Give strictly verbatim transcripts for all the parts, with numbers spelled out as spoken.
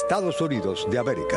Estados Unidos de América.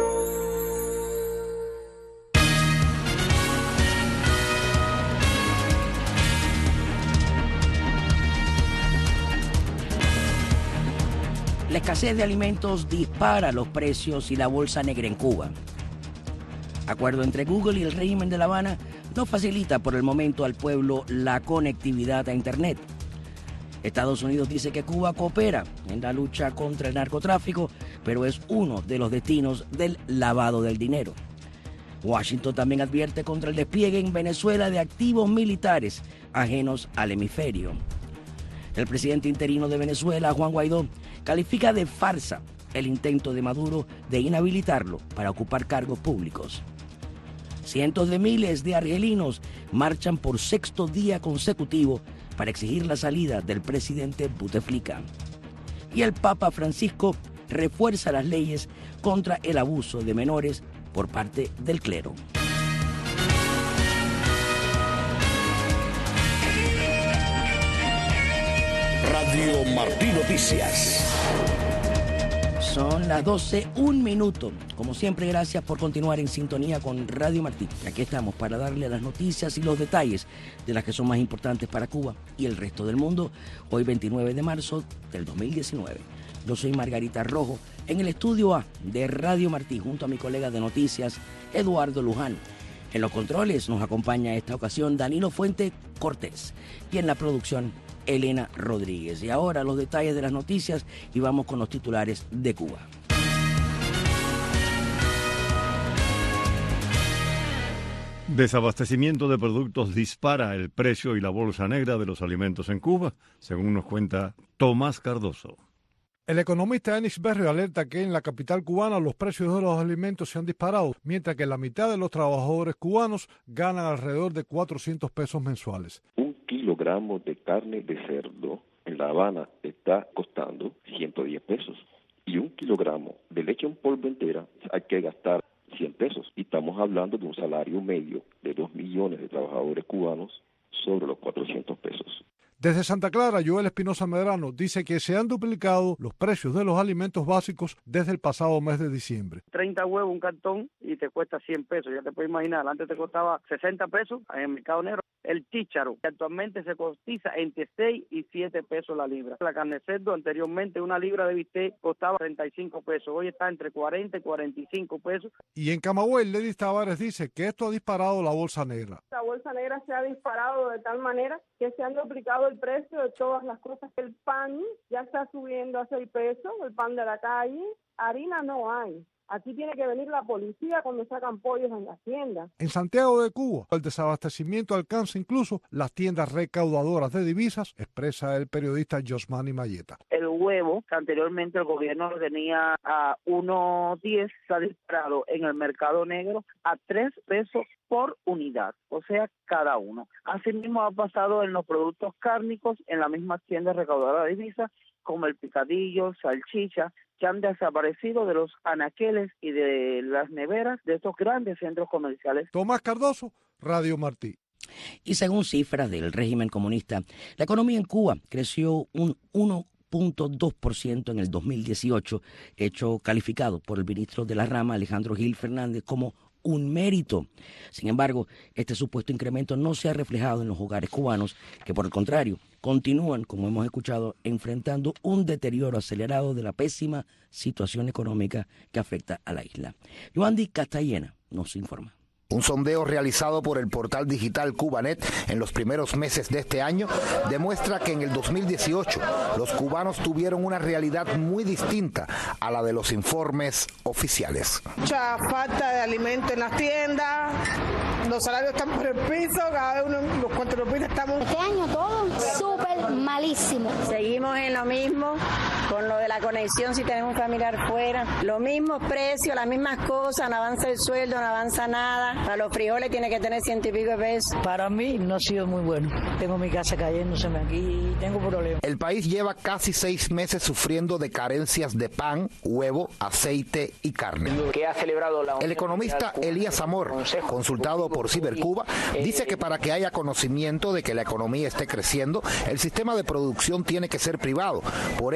La escasez de alimentos dispara los precios y la bolsa negra en Cuba. Acuerdo entre Google y el régimen de La Habana no facilita por el momento al pueblo la conectividad a Internet. Estados Unidos dice que Cuba coopera en la lucha contra el narcotráfico, pero es uno de los destinos del lavado del dinero. Washington también advierte contra el despliegue en Venezuela de activos militares ajenos al hemisferio. El presidente interino de Venezuela, Juan Guaidó, califica de farsa el intento de Maduro de inhabilitarlo para ocupar cargos públicos. Cientos de miles de argelinos marchan por sexto día consecutivo para exigir la salida del presidente Buteflika. Y el Papa Francisco refuerza las leyes contra el abuso de menores por parte del clero. Radio Martí Noticias. Son las doce, un minuto. Como siempre, gracias por continuar en sintonía con Radio Martí. Aquí estamos para darle las noticias y los detalles de las que son más importantes para Cuba y el resto del mundo. Hoy, veintinueve de marzo del dos mil diecinueve. Yo soy Margarita Rojo, en el estudio A de Radio Martí, junto a mi colega de noticias, Eduardo Luján. En los controles nos acompaña esta ocasión Danilo Fuente Cortés y en la producción Elena Rodríguez. Y ahora los detalles de las noticias y vamos con los titulares de Cuba. Desabastecimiento de productos dispara el precio y la bolsa negra de los alimentos en Cuba, según nos cuenta Tomás Cardoso. El economista Enix Berrio alerta que en la capital cubana los precios de los alimentos se han disparado, mientras que la mitad de los trabajadores cubanos ganan alrededor de cuatrocientos pesos mensuales. Un kilogramo de carne de cerdo en La Habana está costando ciento diez pesos y un kilogramo de leche en polvo entera hay que gastar cien pesos. Y estamos hablando de un salario medio de dos millones de trabajadores cubanos sobre los cuatrocientos pesos. Desde Santa Clara, Joel Espinosa Medrano dice que se han duplicado los precios de los alimentos básicos desde el pasado mes de diciembre. treinta huevos un cartón y te cuesta cien pesos, ya te puedes imaginar, antes te costaba sesenta pesos en el mercado negro. El chícharo, que actualmente se cotiza entre seis y siete pesos la libra. La carne de cerdo, anteriormente una libra de bistec costaba treinta y cinco pesos, hoy está entre cuarenta y cuarenta y cinco pesos. Y en Camagüey, Ledis Tavares dice que esto ha disparado la bolsa negra. La bolsa negra se ha disparado de tal manera que se han duplicado el precio de todas las cosas. El pan ya está subiendo a seis pesos, el pan de la calle, harina no hay. Aquí tiene que venir la policía cuando sacan pollos en las tiendas. En Santiago de Cuba, el desabastecimiento alcanza incluso las tiendas recaudadoras de divisas, expresa el periodista Josmani Mayeta. El huevo, que anteriormente el gobierno lo tenía a uno diez, se ha disparado en el mercado negro a tres pesos por unidad, o sea, cada uno. Asimismo ha pasado en los productos cárnicos, en las mismas tiendas recaudadoras de divisas, como el picadillo, salchicha, que han desaparecido de los anaqueles y de las neveras de estos grandes centros comerciales. Tomás Cardoso, Radio Martí. Y según cifras del régimen comunista, la economía en Cuba creció un uno punto dos por ciento en el dos mil dieciocho, hecho calificado por el ministro de la rama, Alejandro Gil Fernández, como un mérito. Sin embargo, este supuesto incremento no se ha reflejado en los hogares cubanos, que por el contrario, continúan, como hemos escuchado, enfrentando un deterioro acelerado de la pésima situación económica que afecta a la isla. Yoandi Castellena nos informa. Un sondeo realizado por el portal digital Cubanet en los primeros meses de este año demuestra que en el dos mil dieciocho los cubanos tuvieron una realidad muy distinta a la de los informes oficiales. Mucha falta de alimento en las tiendas, los salarios están por el piso, cada uno los cuantos estamos... Este año todo súper malísimo. Seguimos en lo mismo, con lo de la conexión si tenemos un familiar fuera. Los mismos precios, las mismas cosas, no avanza el sueldo, no avanza nada. Para los frijoles tiene que tener ciento y pico de pesos. Para mí no ha sido muy bueno. Tengo mi casa cayéndoseme aquí y tengo problemas. El país lleva casi seis meses sufriendo de carencias de pan, huevo, aceite y carne. Que ha celebrado la El economista Elías Amor, consultado por Cibercuba, dice que para que haya conocimiento de que la economía esté creciendo, el sistema de producción tiene que ser privado. Por eso él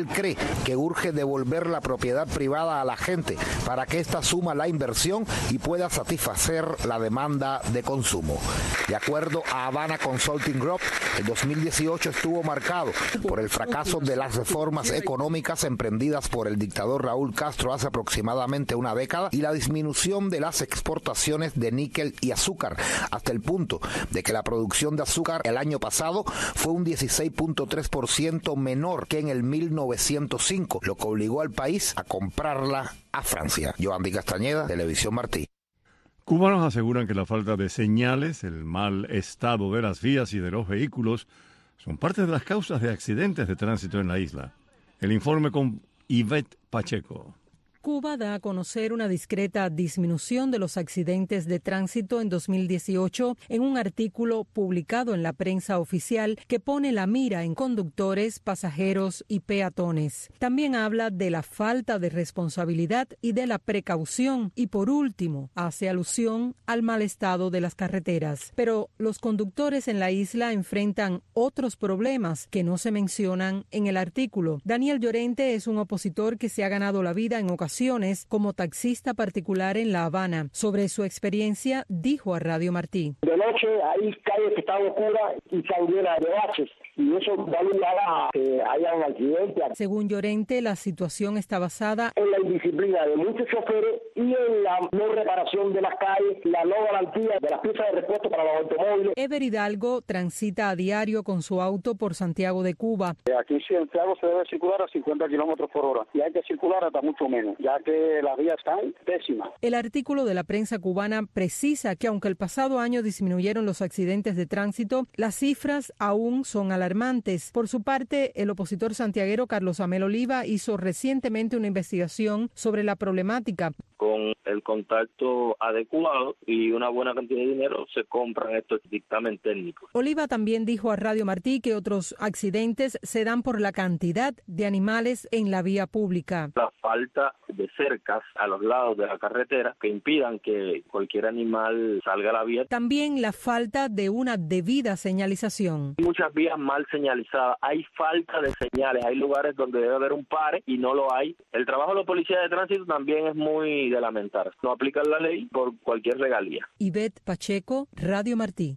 cree que urge devolver la propiedad privada a la gente para que ésta suma la inversión y pueda satisfacer la demanda de consumo. De acuerdo a Havana Consulting Group, el dos mil dieciocho estuvo marcado por el fracaso de las reformas económicas emprendidas por el dictador Raúl Castro hace aproximadamente una década y la disminución de las exportaciones de níquel y azúcar, hasta el punto de que la producción de azúcar el año pasado fue un dieciséis punto tres por ciento menor que en el mil novecientos cinco, lo que obligó al país a comprarla a Francia. Yoandi Castañeda, Televisión Martí. Cubanos aseguran que la falta de señales, el mal estado de las vías y de los vehículos son parte de las causas de accidentes de tránsito en la isla. El informe con Ivette Pacheco. Cuba da a conocer una discreta disminución de los accidentes de tránsito en dos mil dieciocho en un artículo publicado en la prensa oficial que pone la mira en conductores, pasajeros y peatones. También habla de la falta de responsabilidad y de la precaución y, por último, hace alusión al mal estado de las carreteras. Pero los conductores en la isla enfrentan otros problemas que no se mencionan en el artículo. Daniel Llorente es un opositor que se ha ganado la vida en ocasiones como taxista particular en La Habana. Sobre su experiencia, dijo a Radio Martí. De noche hay calles que están oscuras y están llenas de baches, y eso da lugar a que haya un accidente. Según Llorente, la situación está basada en la indisciplina de muchos choferes y en la no reparación de las calles, la no garantía de las piezas de repuesto para los automóviles. Ever Hidalgo transita a diario con su auto por Santiago de Cuba. Aquí en Santiago se debe circular a cincuenta kilómetros por hora y hay que circular hasta mucho menos, ya que las vías están pésimas. El artículo de la prensa cubana precisa que aunque el pasado año disminuyeron los accidentes de tránsito, las cifras aún son alarmantes. Por su parte, el opositor santiaguero Carlos Amel Oliva hizo recientemente una investigación sobre la problemática. Con el contacto adecuado y una buena cantidad de dinero se compran estos dictámenes técnicos. Oliva también dijo a Radio Martí que otros accidentes se dan por la cantidad de animales en la vía pública. La falta de cercas a los lados de la carretera que impidan que cualquier animal salga a la vía. También la falta de una debida señalización. Muchas vías mal señalizadas, hay falta de señales, hay lugares donde debe haber un pare y no lo hay. El trabajo de los policías de tránsito también es muy de lamentar. No aplican la ley por cualquier regalía. Ivette Pacheco, Radio Martí.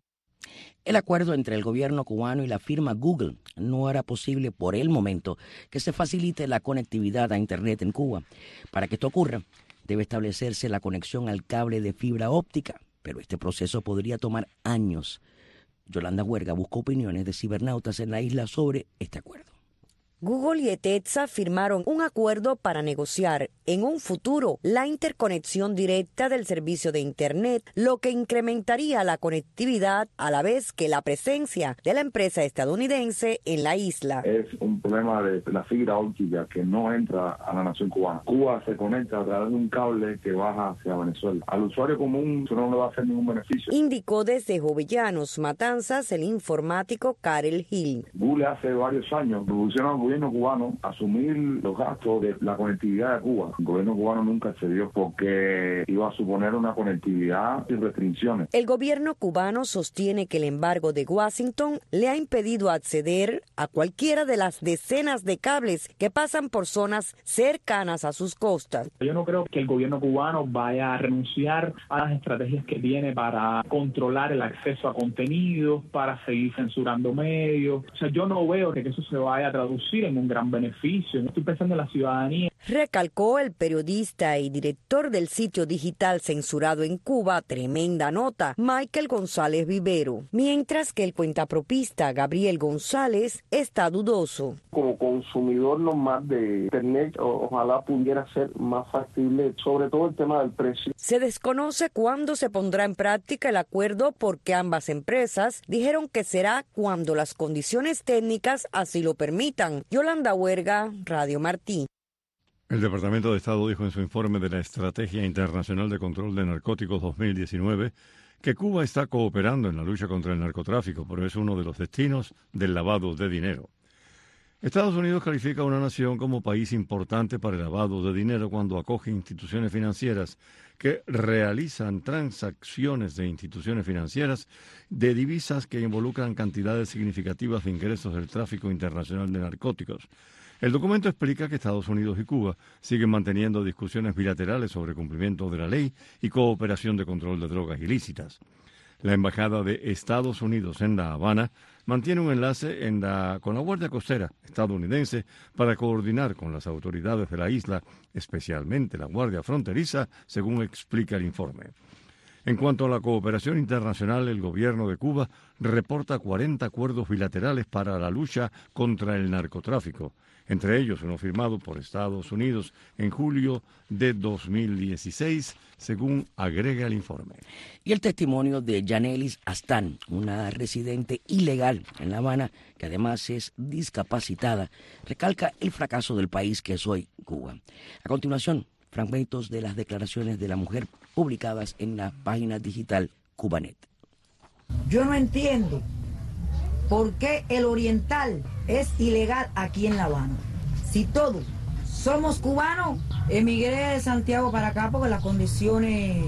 El acuerdo entre el gobierno cubano y la firma Google no hará posible por el momento que se facilite la conectividad a Internet en Cuba. Para que esto ocurra, debe establecerse la conexión al cable de fibra óptica, pero este proceso podría tomar años. Yolanda Huerga buscó opiniones de cibernautas en la isla sobre este acuerdo. Google y ETETSA firmaron un acuerdo para negociar en un futuro la interconexión directa del servicio de Internet, lo que incrementaría la conectividad a la vez que la presencia de la empresa estadounidense en la isla. Es un problema de la fibra óptica que no entra a la nación cubana. Cuba se conecta a través de un cable que baja hacia Venezuela. Al usuario común eso no le va a hacer ningún beneficio. Indicó desde Jovellanos, Matanzas, el informático Karel Gil. Google hace varios años proporcionó al gobierno cubano asumir los gastos de la conectividad de Cuba. El gobierno cubano nunca accedió porque iba a suponer una conectividad sin restricciones. El gobierno cubano sostiene que el embargo de Washington le ha impedido acceder a cualquiera de las decenas de cables que pasan por zonas cercanas a sus costas. Yo no creo que el gobierno cubano vaya a renunciar a las estrategias que tiene para controlar el acceso a contenidos, para seguir censurando medios. O sea, yo no veo que eso se vaya a traducir en un gran beneficio. Estoy pensando en la ciudadanía. Recalcó el periodista y director del sitio digital censurado en Cuba, Tremenda Nota, Michael González Vivero, mientras que el cuentapropista Gabriel González está dudoso. Como consumidor normal de Internet, o, ojalá pudiera ser más factible, sobre todo el tema del precio. Se desconoce cuándo se pondrá en práctica el acuerdo porque ambas empresas dijeron que será cuando las condiciones técnicas así lo permitan. Yolanda Huerga, Radio Martí. El Departamento de Estado dijo en su informe de la Estrategia Internacional de Control de Narcóticos dos mil diecinueve que Cuba está cooperando en la lucha contra el narcotráfico, pero es uno de los destinos del lavado de dinero. Estados Unidos califica a una nación como país importante para el lavado de dinero cuando acoge instituciones financieras que realizan transacciones de instituciones financieras de divisas que involucran cantidades significativas de ingresos del tráfico internacional de narcóticos. El documento explica que Estados Unidos y Cuba siguen manteniendo discusiones bilaterales sobre cumplimiento de la ley y cooperación de control de drogas ilícitas. La Embajada de Estados Unidos en La Habana mantiene un enlace en la, con la Guardia Costera estadounidense para coordinar con las autoridades de la isla, especialmente la Guardia Fronteriza, según explica el informe. En cuanto a la cooperación internacional, el gobierno de Cuba reporta cuarenta acuerdos bilaterales para la lucha contra el narcotráfico, entre ellos uno firmado por Estados Unidos en julio de dos mil dieciséis, según agrega el informe. Y el testimonio de Yanelis Astán, una residente ilegal en La Habana, que además es discapacitada, recalca el fracaso del país que es hoy Cuba. A continuación, fragmentos de las declaraciones de la mujer publicadas en la página digital Cubanet. Yo no entiendo por qué el oriental es ilegal aquí en La Habana. Si todos somos cubanos, emigré de Santiago para acá porque las condiciones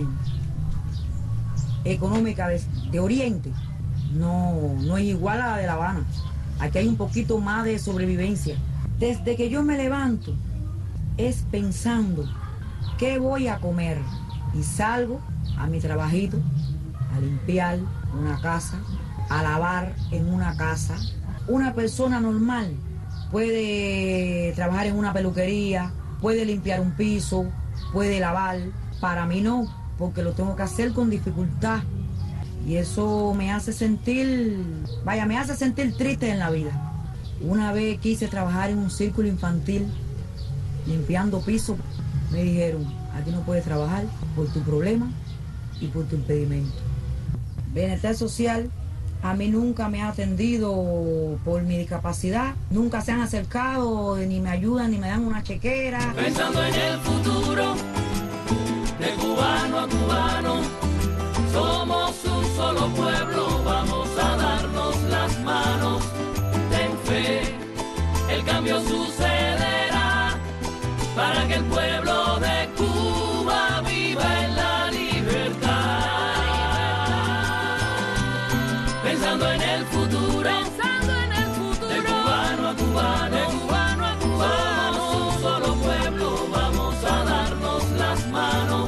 económicas de, de Oriente no, no es igual a la de La Habana. Aquí hay un poquito más de sobrevivencia. Desde que yo me levanto es pensando qué voy a comer y salgo a mi trabajito, a limpiar una casa, a lavar en una casa. Una persona normal puede trabajar en una peluquería, puede limpiar un piso, puede lavar. Para mí no, porque lo tengo que hacer con dificultad. Y eso me hace sentir, vaya, me hace sentir triste en la vida. Una vez quise trabajar en un círculo infantil, limpiando pisos. Me dijeron, aquí no puedes trabajar por tu problema y por tu impedimento. Bienestar social a mí nunca me ha atendido por mi discapacidad. Nunca se han acercado, ni me ayudan, ni me dan una chequera. Pensando en el futuro, de cubano a cubano, somos un solo pueblo, vamos a darnos las manos. Ten fe, el cambio sucederá para que el pueblo de Cuba viva en la libertad. Pensando en el futuro, pensando en el futuro, de cubano a cubano, de cubano a cubano, somos un solo pueblo, vamos a darnos las manos.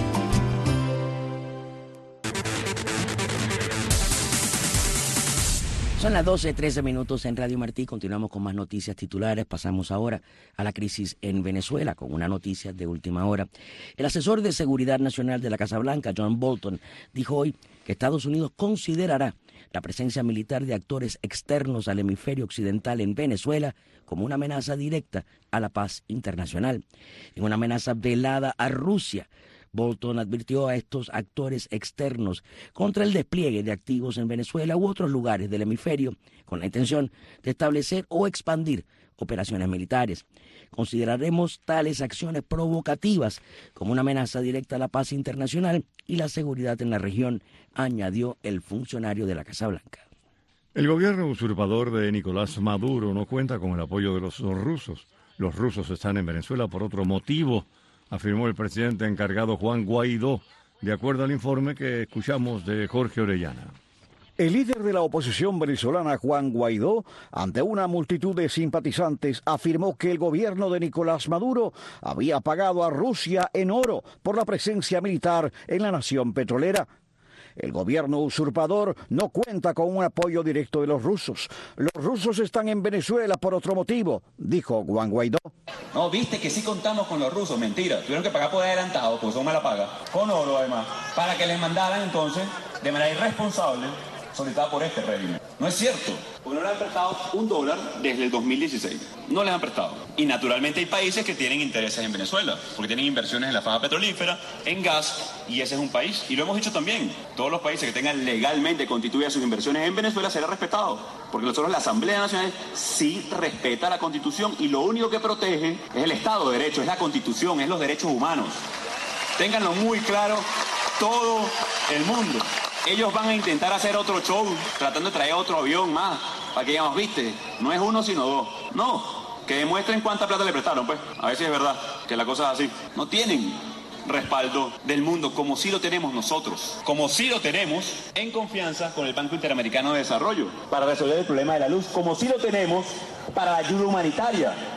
Son las doce, trece minutos en Radio Martí. Continuamos con más noticias titulares. Pasamos ahora a la crisis en Venezuela con una noticia de última hora. El asesor de Seguridad Nacional de la Casa Blanca, John Bolton, dijo hoy que Estados Unidos considerará la presencia militar de actores externos al hemisferio occidental en Venezuela como una amenaza directa a la paz internacional. En una amenaza velada a Rusia, Bolton advirtió a estos actores externos contra el despliegue de activos en Venezuela u otros lugares del hemisferio con la intención de establecer o expandir operaciones militares. Consideraremos tales acciones provocativas como una amenaza directa a la paz internacional y la seguridad en la región, añadió el funcionario de la Casa Blanca. El gobierno usurpador de Nicolás Maduro no cuenta con el apoyo de los rusos. Los rusos están en Venezuela por otro motivo, afirmó el presidente encargado Juan Guaidó, de acuerdo al informe que escuchamos de Jorge Orellana. El líder de la oposición venezolana, Juan Guaidó, ante una multitud de simpatizantes, afirmó que el gobierno de Nicolás Maduro había pagado a Rusia en oro por la presencia militar en la nación petrolera. El gobierno usurpador no cuenta con un apoyo directo de los rusos. Los rusos están en Venezuela por otro motivo, dijo Juan Guaidó. No, viste que sí contamos con los rusos, mentira. Tuvieron que pagar por adelantado, porque son mala paga, con oro además, para que les mandaran entonces, de manera irresponsable, solicitada por este régimen. No es cierto, porque no les han prestado un dólar desde el dos mil dieciséis. No les han prestado. Y naturalmente hay países que tienen intereses en Venezuela, porque tienen inversiones en la faja petrolífera, en gas, y ese es un país. Y lo hemos dicho también, todos los países que tengan legalmente constituidas sus inversiones en Venezuela será respetado, porque nosotros la Asamblea Nacional sí respeta la Constitución y lo único que protege es el Estado de Derecho, es la Constitución, es los derechos humanos. Ténganlo muy claro todo el mundo. Ellos van a intentar hacer otro show, tratando de traer otro avión más, para que digamos, viste, no es uno sino dos. No, que demuestren cuánta plata le prestaron, pues. A ver si es verdad que la cosa es así. No tienen respaldo del mundo, como sí lo tenemos nosotros, como sí lo tenemos en confianza con el Banco Interamericano de Desarrollo, para resolver el problema de la luz, como sí lo tenemos para la ayuda humanitaria.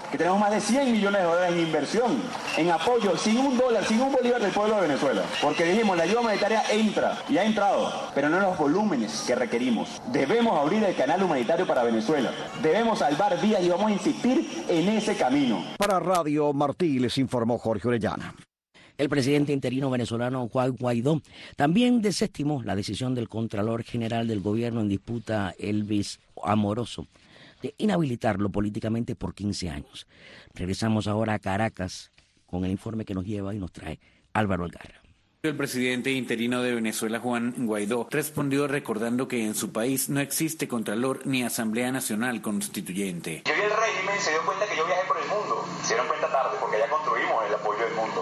que tenemos más de cien millones de dólares en inversión, en apoyo, sin un dólar, sin un bolívar del pueblo de Venezuela. Porque dijimos, la ayuda humanitaria entra y ha entrado, pero no en los volúmenes que requerimos. Debemos abrir el canal humanitario para Venezuela. Debemos salvar vidas y vamos a insistir en ese camino. Para Radio Martí les informó Jorge Orellana. El presidente interino venezolano Juan Guaidó también desestimó la decisión del Contralor General del Gobierno en disputa, Elvis Amoroso, de inhabilitarlo políticamente por quince años. Regresamos ahora a Caracas con el informe que nos lleva y nos trae Álvaro Algarra. El presidente interino de Venezuela, Juan Guaidó, respondió recordando que en su país no existe Contralor ni Asamblea Nacional Constituyente. Yo y el régimen se dio cuenta que yo viajé por el mundo. Se dieron cuenta tarde porque ya construimos el apoyo del mundo.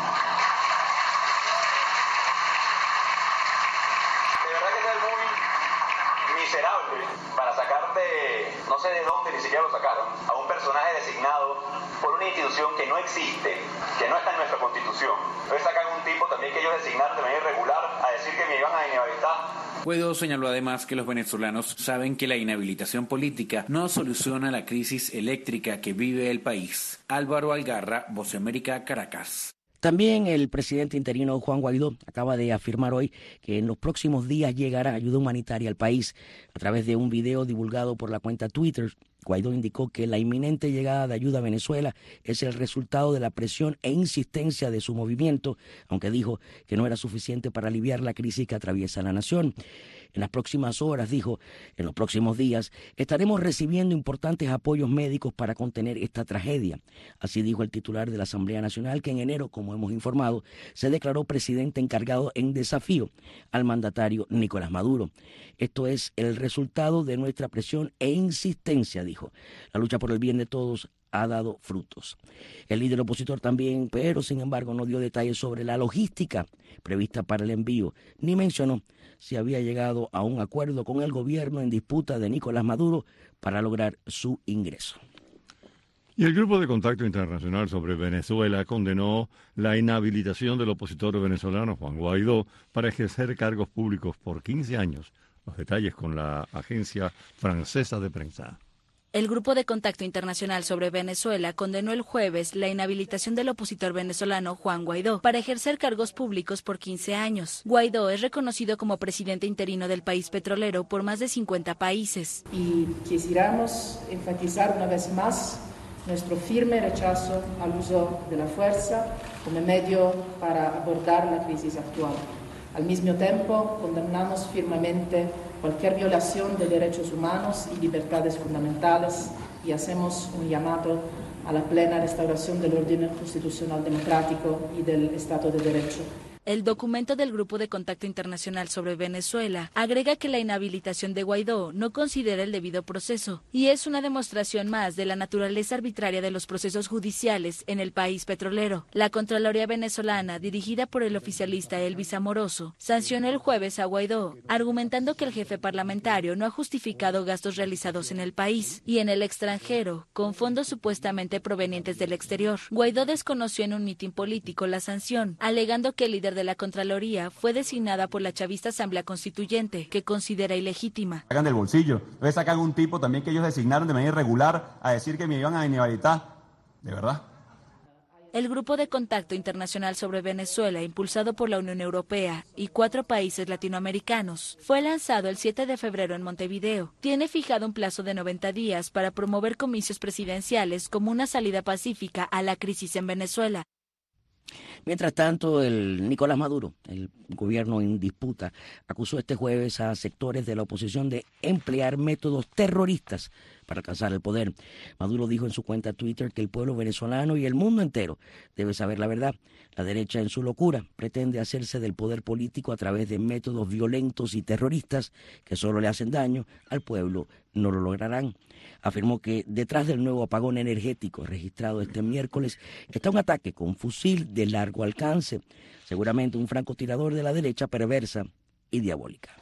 De verdad que es muy miserable para sacar de, no sé de dónde ni siquiera lo sacaron, a un personaje designado por una institución que no existe, que no está en nuestra constitución. Entonces sacan un tipo también que ellos designaron de manera irregular a decir que me iban a inhabilitar. Guaidó señaló además que los venezolanos saben que la inhabilitación política no soluciona la crisis eléctrica que vive el país. Álvaro Algarra, Voz de América, Caracas. También el presidente interino Juan Guaidó acaba de afirmar hoy que en los próximos días llegará ayuda humanitaria al país. A través de un video divulgado por la cuenta Twitter, Guaidó indicó que la inminente llegada de ayuda a Venezuela es el resultado de la presión e insistencia de su movimiento, aunque dijo que no era suficiente para aliviar la crisis que atraviesa la nación. En las próximas horas, dijo, en los próximos días, estaremos recibiendo importantes apoyos médicos para contener esta tragedia. Así dijo el titular de la Asamblea Nacional, que en enero, como hemos informado, se declaró presidente encargado en desafío al mandatario Nicolás Maduro. Esto es el resultado de nuestra presión e insistencia, dijo. La lucha por el bien de todos ha dado frutos. El líder opositor también, pero sin embargo no dio detalles sobre la logística prevista para el envío, ni mencionó si había llegado a un acuerdo con el gobierno en disputa de Nicolás Maduro para lograr su ingreso. Y el Grupo de Contacto Internacional sobre Venezuela condenó la inhabilitación del opositor venezolano Juan Guaidó para ejercer cargos públicos por quince años. Los detalles con la agencia francesa de prensa. El Grupo de Contacto Internacional sobre Venezuela condenó el jueves la inhabilitación del opositor venezolano Juan Guaidó para ejercer cargos públicos por quince años. Guaidó es reconocido como presidente interino del país petrolero por más de cincuenta países. Y quisiéramos enfatizar una vez más nuestro firme rechazo al uso de la fuerza como medio para abordar la crisis actual. Al mismo tiempo, condenamos firmemente cualquier violación de derechos humanos y libertades fundamentales y hacemos un llamado a la plena restauración del orden constitucional democrático y del Estado de Derecho. El documento del Grupo de Contacto Internacional sobre Venezuela agrega que la inhabilitación de Guaidó no considera el debido proceso y es una demostración más de la naturaleza arbitraria de los procesos judiciales en el país petrolero. La Contraloría venezolana, dirigida por el oficialista Elvis Amoroso, sancionó el jueves a Guaidó, argumentando que el jefe parlamentario no ha justificado gastos realizados en el país y en el extranjero, con fondos supuestamente provenientes del exterior. Guaidó desconoció en un mitin político la sanción, alegando que el líder de la Contraloría fue designada por la chavista Asamblea Constituyente, que considera ilegítima. Sacan del bolsillo, entonces sacan un tipo también que ellos designaron de manera irregular a decir que me iban a inhabilitar, ¿de verdad? El Grupo de Contacto Internacional sobre Venezuela, impulsado por la Unión Europea y cuatro países latinoamericanos, fue lanzado el siete de febrero en Montevideo. Tiene fijado un plazo de noventa días para promover comicios presidenciales como una salida pacífica a la crisis en Venezuela. Mientras tanto, el Nicolás Maduro, el gobierno en disputa, acusó este jueves a sectores de la oposición de emplear métodos terroristas para alcanzar el poder. Maduro dijo en su cuenta Twitter que el pueblo venezolano y el mundo entero debe saber la verdad. La derecha, en su locura, pretende hacerse del poder político a través de métodos violentos y terroristas que solo le hacen daño al pueblo. No lo lograrán. Afirmó que detrás del nuevo apagón energético registrado este miércoles está un ataque con fusil de largo alcance, seguramente un francotirador de la derecha perversa y diabólica.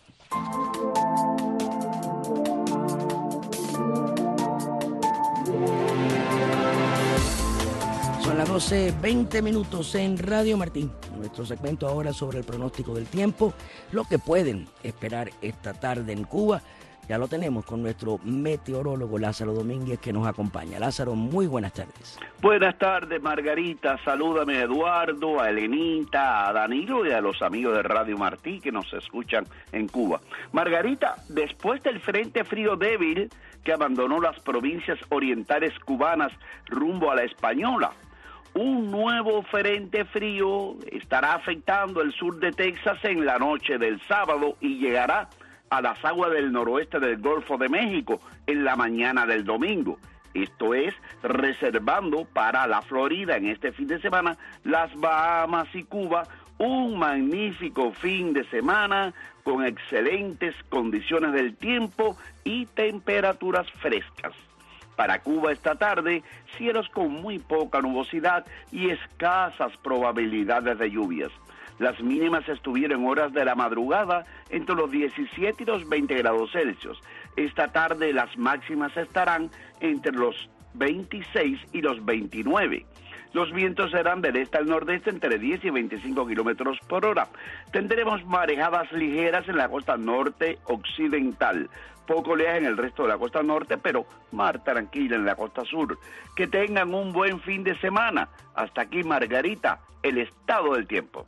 Son las doce veinte minutos en Radio Martín. Nuestro segmento ahora sobre el pronóstico del tiempo, lo que pueden esperar esta tarde en Cuba. Ya lo tenemos con nuestro meteorólogo Lázaro Domínguez, que nos acompaña. Lázaro, muy buenas tardes. Buenas tardes, Margarita. Salúdame a Eduardo, a Elenita, a Danilo y a los amigos de Radio Martí que nos escuchan en Cuba. Margarita, después del frente frío débil que abandonó las provincias orientales cubanas rumbo a la Española, un nuevo frente frío estará afectando el sur de Texas en la noche del sábado y llegará a las aguas del noroeste del Golfo de México en la mañana del domingo. Esto es, reservando para la Florida en este fin de semana, las Bahamas y Cuba, un magnífico fin de semana con excelentes condiciones del tiempo y temperaturas frescas. Para Cuba esta tarde, cielos con muy poca nubosidad y escasas probabilidades de lluvias. Las mínimas estuvieron en horas de la madrugada entre los diecisiete y los veinte grados Celsius. Esta tarde las máximas estarán entre los veintiséis y los veintinueve. Los vientos serán del este al nordeste entre diez y veinticinco kilómetros por hora. Tendremos marejadas ligeras en la costa norte occidental. Poco oleaje en el resto de la costa norte, pero mar tranquila en la costa sur. Que tengan un buen fin de semana. Hasta aquí, Margarita, el estado del tiempo.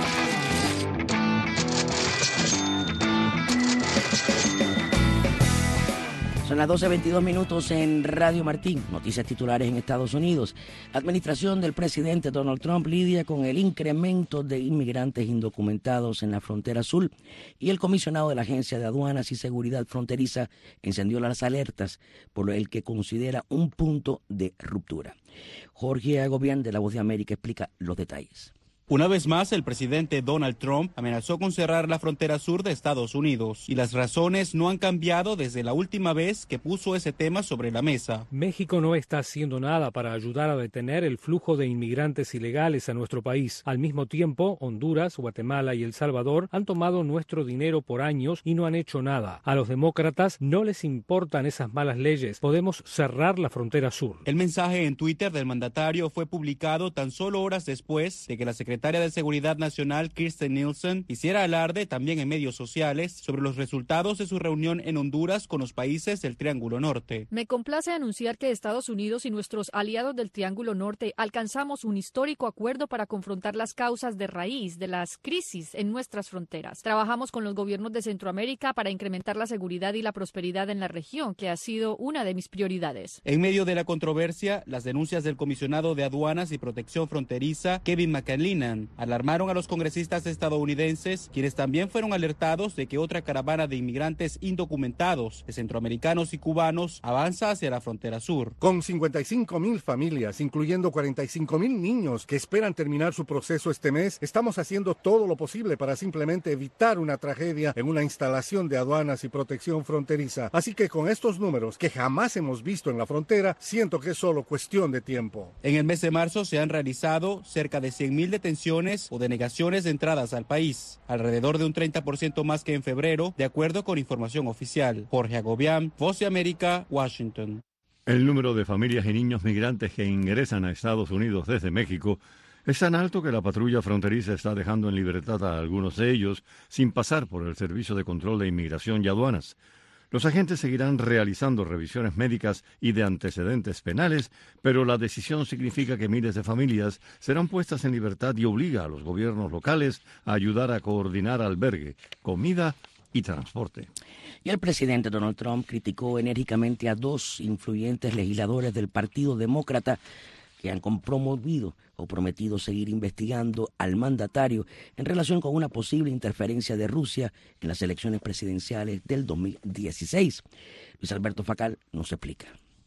Son las doce veintidós minutos en Radio Martín. Noticias titulares en Estados Unidos. La administración del presidente Donald Trump lidia con el incremento de inmigrantes indocumentados en la frontera sur y el comisionado de la Agencia de Aduanas y Seguridad Fronteriza encendió las alertas por el que considera un punto de ruptura. Jorge Agobián de La Voz de América explica los detalles. Una vez más, el presidente Donald Trump amenazó con cerrar la frontera sur de Estados Unidos y las razones no han cambiado desde la última vez que puso ese tema sobre la mesa. México no está haciendo nada para ayudar a detener el flujo de inmigrantes ilegales a nuestro país. Al mismo tiempo, Honduras, Guatemala y El Salvador han tomado nuestro dinero por años y no han hecho nada. A los demócratas no les importan esas malas leyes. Podemos cerrar la frontera sur. El mensaje en Twitter del mandatario fue publicado tan solo horas después de que la secretaria de Seguridad Nacional, Kirstjen Nielsen, hiciera alarde también en medios sociales sobre los resultados de su reunión en Honduras con los países del Triángulo Norte. Me complace anunciar que Estados Unidos y nuestros aliados del Triángulo Norte alcanzamos un histórico acuerdo para confrontar las causas de raíz de las crisis en nuestras fronteras. Trabajamos con los gobiernos de Centroamérica para incrementar la seguridad y la prosperidad en la región, que ha sido una de mis prioridades. En medio de la controversia, las denuncias del comisionado de Aduanas y Protección Fronteriza, Kevin McAleenan, alarmaron a los congresistas estadounidenses, quienes también fueron alertados de que otra caravana de inmigrantes indocumentados, de centroamericanos y cubanos, avanza hacia la frontera sur. Con cincuenta y cinco mil familias, incluyendo cuarenta y cinco mil niños que esperan terminar su proceso este mes, estamos haciendo todo lo posible para simplemente evitar una tragedia en una instalación de aduanas y protección fronteriza. Así que con estos números que jamás hemos visto en la frontera, siento que es solo cuestión de tiempo. En el mes de marzo se han realizado cerca de cien mil detenciones o denegaciones de entradas al país, alrededor de un treinta por ciento más que en febrero, de acuerdo con información oficial. Jorge Agobián, Voz de América, Washington. El número de familias y niños migrantes que ingresan a Estados Unidos desde México es tan alto que la patrulla fronteriza está dejando en libertad a algunos de ellos sin pasar por el Servicio de Control de Inmigración y Aduanas. Los agentes seguirán realizando revisiones médicas y de antecedentes penales, pero la decisión significa que miles de familias serán puestas en libertad y obliga a los gobiernos locales a ayudar a coordinar albergue, comida y transporte. Y el presidente Donald Trump criticó enérgicamente a dos influyentes legisladores del Partido Demócrata que han promovido o prometido seguir investigando al mandatario en relación con una posible interferencia de Rusia en las elecciones presidenciales del dos mil dieciséis. Luis Alberto Facal nos explica.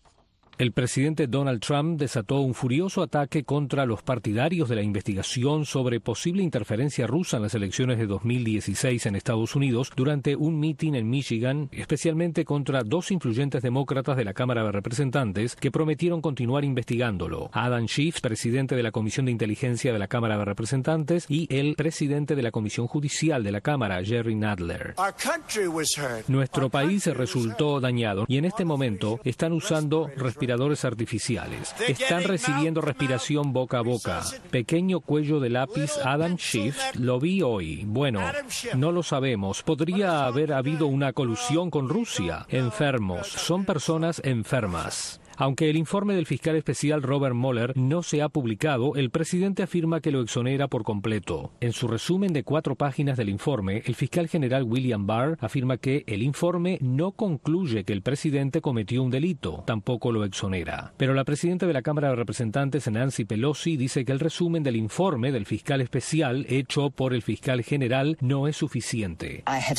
El presidente Donald Trump desató un furioso ataque contra los partidarios de la investigación sobre posible interferencia rusa en las elecciones de dos mil dieciséis en Estados Unidos durante un mitin en Michigan, especialmente contra dos influyentes demócratas de la Cámara de Representantes que prometieron continuar investigándolo. Adam Schiff, presidente de la Comisión de Inteligencia de la Cámara de Representantes, y el presidente de la Comisión Judicial de la Cámara, Jerry Nadler. Nuestro país resultó dañado y en este momento están usando respiradores respiradores artificiales. Están recibiendo respiración boca a boca. Pequeño cuello de lápiz Adam Schiff, lo vi hoy. Bueno, no lo sabemos. Podría haber habido una colusión con Rusia. Enfermos. Son personas enfermas. Aunque el informe del fiscal especial Robert Mueller no se ha publicado, el presidente afirma que lo exonera por completo. En su resumen de cuatro páginas del informe, el fiscal general William Barr afirma que el informe no concluye que el presidente cometió un delito, tampoco lo exonera. Pero la presidenta de la Cámara de Representantes, Nancy Pelosi, dice que el resumen del informe del fiscal especial hecho por el fiscal general no es suficiente.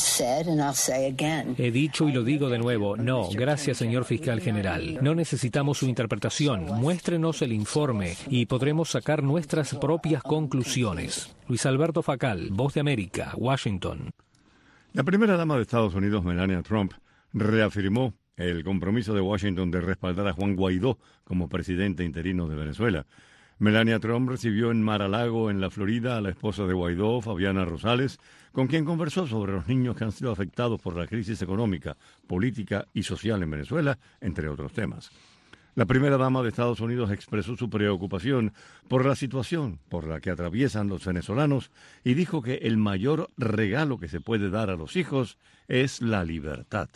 He dicho y lo digo de nuevo, no, gracias señor fiscal general. No necesitamos Necesitamos su interpretación. Muéstrenos el informe y podremos sacar nuestras propias conclusiones. Luis Alberto Facal, Voz de América, Washington. La primera dama de Estados Unidos, Melania Trump, reafirmó el compromiso de Washington de respaldar a Juan Guaidó como presidente interino de Venezuela. Melania Trump recibió en Mar-a-Lago, en la Florida, a la esposa de Guaidó, Fabiana Rosales, con quien conversó sobre los niños que han sido afectados por la crisis económica, política y social en Venezuela, entre otros temas. La primera dama de Estados Unidos expresó su preocupación por la situación por la que atraviesan los venezolanos y dijo que el mayor regalo que se puede dar a los hijos es la libertad.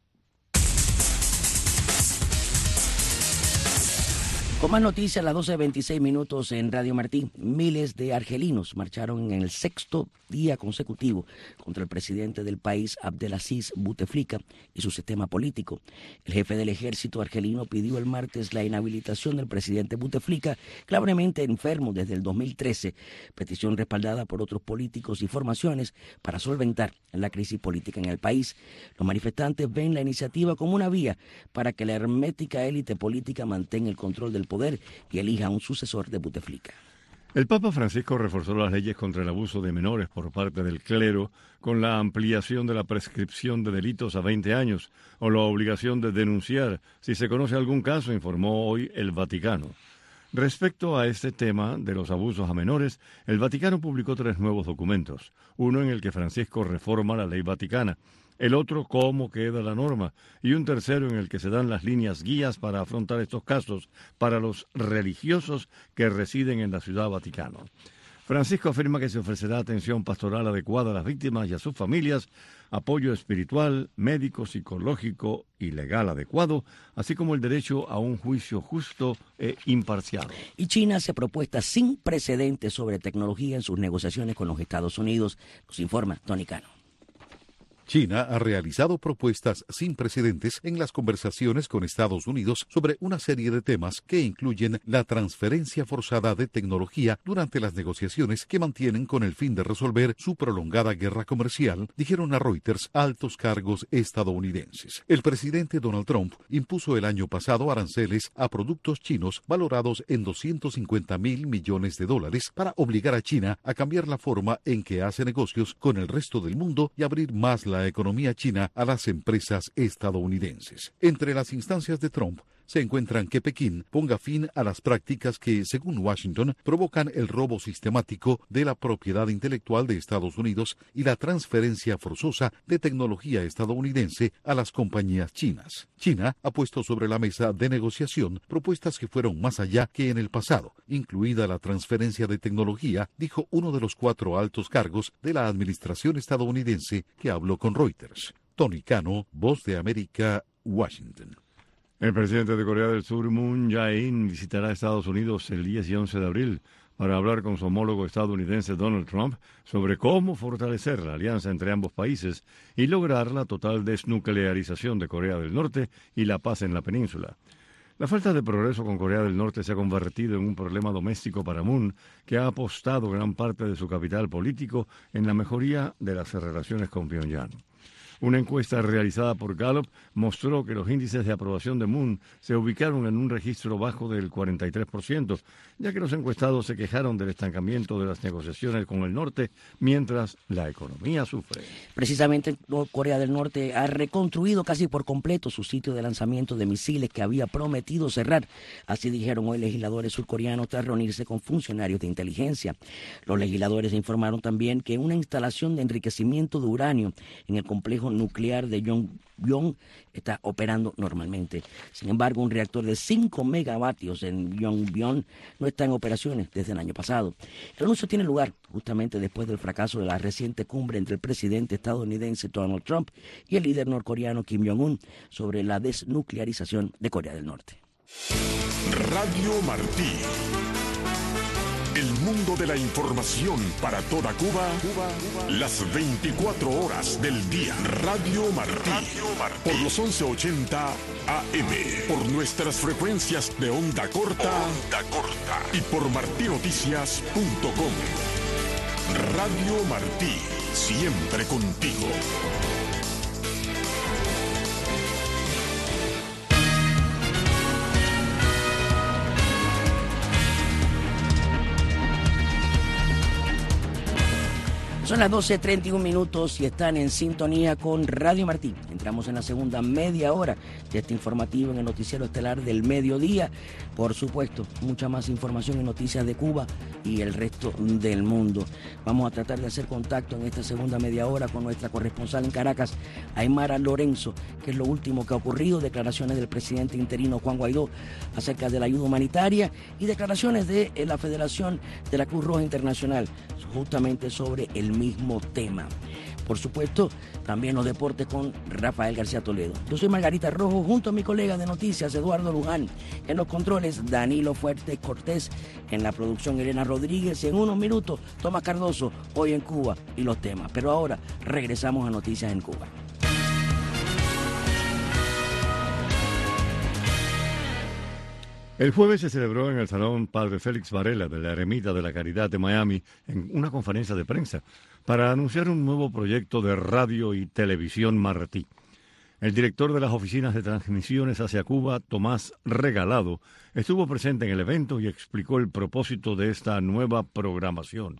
Con más noticias a las doce veintiséis minutos en Radio Martí. Miles de argelinos marcharon en el sexto día consecutivo contra el presidente del país, Abdelaziz Bouteflika, y su sistema político. El jefe del ejército argelino pidió el martes la inhabilitación del presidente Bouteflika, gravemente enfermo desde el dos mil trece, petición respaldada por otros políticos y formaciones para solventar la crisis política en el país. Los manifestantes ven la iniciativa como una vía para que la hermética élite política mantenga el control del poder y elija a un sucesor de Bouteflika. El Papa Francisco reforzó las leyes contra el abuso de menores por parte del clero con la ampliación de la prescripción de delitos a veinte años o la obligación de denunciar si se conoce algún caso, informó hoy el Vaticano. Respecto a este tema de los abusos a menores, el Vaticano publicó tres nuevos documentos, uno en el que Francisco reforma la ley vaticana, el otro cómo queda la norma y un tercero en el que se dan las líneas guías para afrontar estos casos para los religiosos que residen en la Ciudad Vaticana. Francisco afirma que se ofrecerá atención pastoral adecuada a las víctimas y a sus familias, apoyo espiritual, médico, psicológico y legal adecuado, así como el derecho a un juicio justo e imparcial. Y China hace propuestas sin precedentes sobre tecnología en sus negociaciones con los Estados Unidos, nos informa Tony Cano. China ha realizado propuestas sin precedentes en las conversaciones con Estados Unidos sobre una serie de temas que incluyen la transferencia forzada de tecnología durante las negociaciones que mantienen con el fin de resolver su prolongada guerra comercial, dijeron a Reuters altos cargos estadounidenses. El presidente Donald Trump impuso el año pasado aranceles a productos chinos valorados en doscientos cincuenta mil millones de dólares para obligar a China a cambiar la forma en que hace negocios con el resto del mundo y abrir más la economía china a las empresas estadounidenses. Entre las instancias de Trump se encuentran que Pekín ponga fin a las prácticas que, según Washington, provocan el robo sistemático de la propiedad intelectual de Estados Unidos y la transferencia forzosa de tecnología estadounidense a las compañías chinas. China ha puesto sobre la mesa de negociación propuestas que fueron más allá que en el pasado, incluida la transferencia de tecnología, dijo uno de los cuatro altos cargos de la administración estadounidense que habló con Reuters. Tony Cano, Voz de América, Washington. El presidente de Corea del Sur, Moon Jae-in, visitará Estados Unidos el diez y once de abril para hablar con su homólogo estadounidense Donald Trump sobre cómo fortalecer la alianza entre ambos países y lograr la total desnuclearización de Corea del Norte y la paz en la península. La falta de progreso con Corea del Norte se ha convertido en un problema doméstico para Moon, que ha apostado gran parte de su capital político en la mejoría de las relaciones con Pyongyang. Una encuesta realizada por Gallup mostró que los índices de aprobación de Moon se ubicaron en un registro bajo del cuarenta y tres por ciento, ya que los encuestados se quejaron del estancamiento de las negociaciones con el norte, mientras la economía sufre. Precisamente Corea del Norte ha reconstruido casi por completo su sitio de lanzamiento de misiles que había prometido cerrar. Así dijeron hoy legisladores surcoreanos tras reunirse con funcionarios de inteligencia. Los legisladores informaron también que una instalación de enriquecimiento de uranio en el complejo nuclear de Yongbyon está operando normalmente. Sin embargo, un reactor de cinco megavatios en Yongbyon no está en operaciones desde el año pasado. El anuncio tiene lugar justamente después del fracaso de la reciente cumbre entre el presidente estadounidense Donald Trump y el líder norcoreano Kim Jong-un sobre la desnuclearización de Corea del Norte. Radio Martí. El mundo de la información para toda Cuba, las veinticuatro horas del día. Radio Martí, por los once ochenta A M, por nuestras frecuencias de onda corta, onda corta y por martinoticias punto com. Radio Martí, siempre contigo. Son las doce treinta y un minutos y están en sintonía con Radio Martí. Entramos en la segunda media hora de este informativo en el noticiero estelar del mediodía. Por supuesto, mucha más información y noticias de Cuba y el resto del mundo. Vamos a tratar de hacer contacto en esta segunda media hora con nuestra corresponsal en Caracas, Aymara Lorenzo, que es lo último que ha ocurrido, declaraciones del presidente interino Juan Guaidó acerca de la ayuda humanitaria y declaraciones de la Federación de la Cruz Roja Internacional justamente sobre el mismo tema. Por supuesto, también los deportes con Rafael García Toledo. Yo soy Margarita Rojo, junto a mi colega de noticias, Eduardo Luján. En los controles, Danilo Fuerte Cortés. En la producción, Elena Rodríguez. Y en unos minutos, Tomás Cardoso, hoy en Cuba y los temas. Pero ahora, regresamos a Noticias en Cuba. El jueves se celebró en el Salón Padre Félix Varela de la Ermita de la Caridad de Miami en una conferencia de prensa para anunciar un nuevo proyecto de radio y televisión Martí. El director de las oficinas de transmisiones hacia Cuba, Tomás Regalado, estuvo presente en el evento y explicó el propósito de esta nueva programación.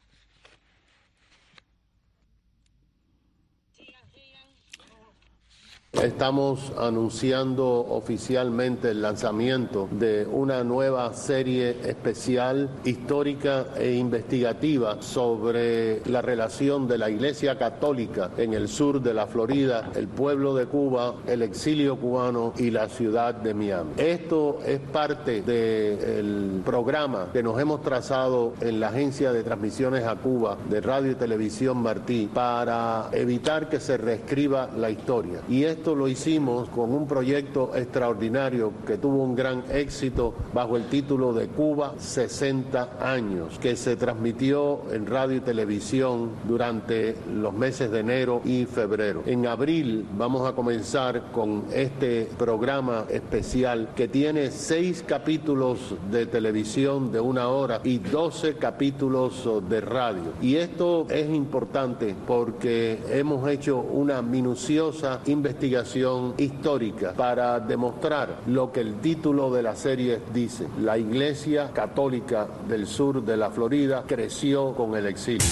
Estamos anunciando oficialmente el lanzamiento de una nueva serie especial, histórica e investigativa sobre la relación de la Iglesia Católica en el sur de la Florida, el pueblo de Cuba, el exilio cubano y la ciudad de Miami. Esto es parte del programa que nos hemos trazado en la Agencia de Transmisiones a Cuba de Radio y Televisión Martí para evitar que se reescriba la historia. Y esto Esto lo hicimos con un proyecto extraordinario que tuvo un gran éxito bajo el título de Cuba sesenta años, que se transmitió en radio y televisión durante los meses de enero y febrero. En abril vamos a comenzar con este programa especial que tiene seis capítulos de televisión de una hora y doce capítulos de radio. Y esto es importante porque hemos hecho una minuciosa investigación histórica para demostrar lo que el título de la serie dice. La Iglesia Católica del sur de la Florida creció con el exilio.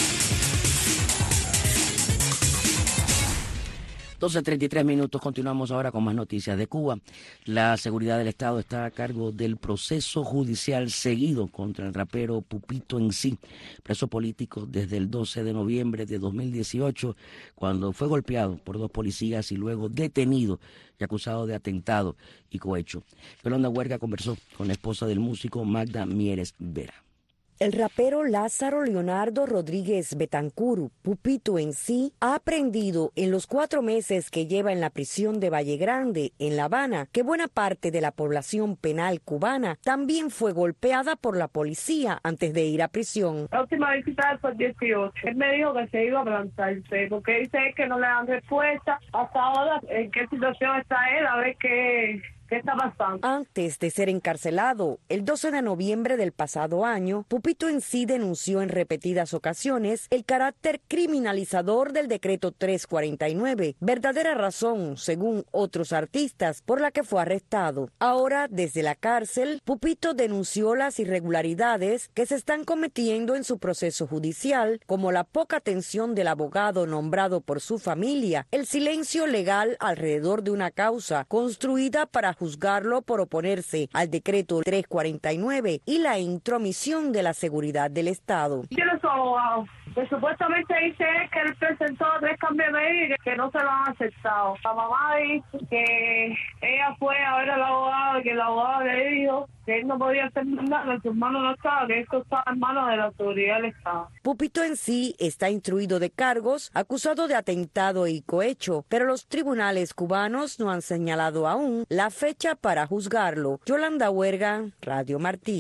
doce treinta y tres minutos, continuamos ahora con más noticias de Cuba. La seguridad del Estado está a cargo del proceso judicial seguido contra el rapero Pupito en sí, preso político desde el doce de noviembre de dos mil dieciocho, cuando fue golpeado por dos policías y luego detenido y acusado de atentado y cohecho. Yolanda Huerga conversó con la esposa del músico Magda Mieres Vera. El rapero Lázaro Leonardo Rodríguez Betancur, Pupito en sí, ha aprendido en los cuatro meses que lleva en la prisión de Valle Grande, en La Habana, que buena parte de la población penal cubana también fue golpeada por la policía antes de ir a prisión. La última visita fue el dieciocho. Él me dijo que se iba a plantarse, porque dice que no le dan respuesta. Hasta ahora, ¿en qué situación está él? A ver qué... ¿Qué está pasando? Antes de ser encarcelado, el doce de noviembre del pasado año, Pupito en sí denunció en repetidas ocasiones el carácter criminalizador del decreto trescientos cuarenta y nueve, verdadera razón, según otros artistas, por la que fue arrestado. Ahora, desde la cárcel, Pupito denunció las irregularidades que se están cometiendo en su proceso judicial, como la poca atención del abogado nombrado por su familia, el silencio legal alrededor de una causa construida para juzgarlo por oponerse al decreto trescientos cuarenta y nueve y la intromisión de la seguridad del Estado. ¿Quién es su abogado? Que supuestamente dice que él presentó tres cambios de ley y que no se lo han aceptado. La mamá dice que ella fue a ver al abogado y que el abogado le dijo que él no podía hacer nada, que su hermano no estaba, que esto estaba en manos de la autoridad del Estado. Pupito en sí está instruido de cargos, acusado de atentado y cohecho, pero los tribunales cubanos no han señalado aún la fecha para juzgarlo. Yolanda Huerga, Radio Martí.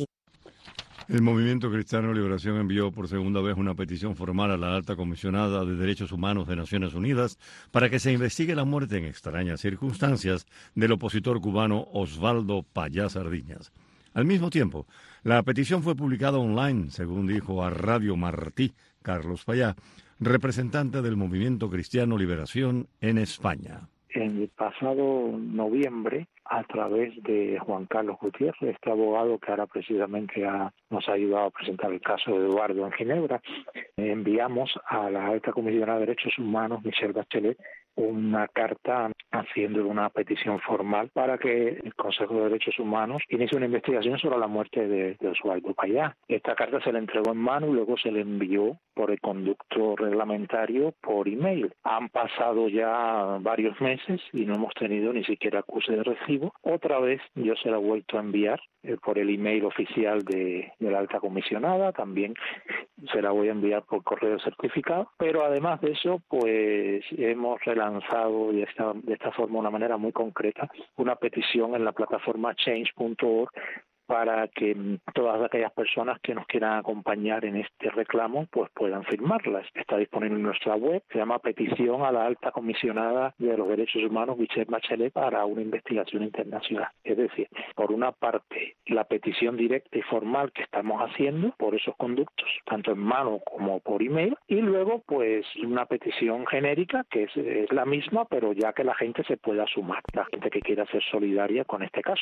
El Movimiento Cristiano de Liberación envió por segunda vez una petición formal a la Alta Comisionada de Derechos Humanos de Naciones Unidas para que se investigue la muerte en extrañas circunstancias del opositor cubano Osvaldo Payá Sardiñas. Al mismo tiempo, la petición fue publicada online, según dijo a Radio Martí Carlos Payá, representante del Movimiento Cristiano Liberación en España. En el pasado noviembre, a través de Juan Carlos Gutiérrez, este abogado que ahora precisamente ha, nos ha ayudado a presentar el caso de Eduardo en Ginebra, enviamos a la Alta Comisionada de Derechos Humanos, Michelle Bachelet, una carta haciendo una petición formal para que el Consejo de Derechos Humanos inicie una investigación sobre la muerte de, de Osvaldo Payá. Esta carta se le entregó en mano y luego se le envió por el conducto reglamentario por email. Han pasado ya varios meses y no hemos tenido ni siquiera acuse de recibo. Otra vez yo se la he vuelto a enviar eh, por el email oficial de, de la Alta Comisionada, también se la voy a enviar por correo certificado, pero además de eso, pues hemos relanzado de esta, de esta forma, una manera muy concreta, una petición en la plataforma change punto org para que todas aquellas personas que nos quieran acompañar en este reclamo pues puedan firmarlas. Está disponible en nuestra web, se llama Petición a la Alta Comisionada de los Derechos Humanos Michelle Bachelet para una investigación internacional. Es decir, por una parte, la petición directa y formal que estamos haciendo por esos conductos, tanto en mano como por email, y luego pues una petición genérica que es, es la misma, pero ya que la gente se pueda sumar, la gente que quiera ser solidaria con este caso.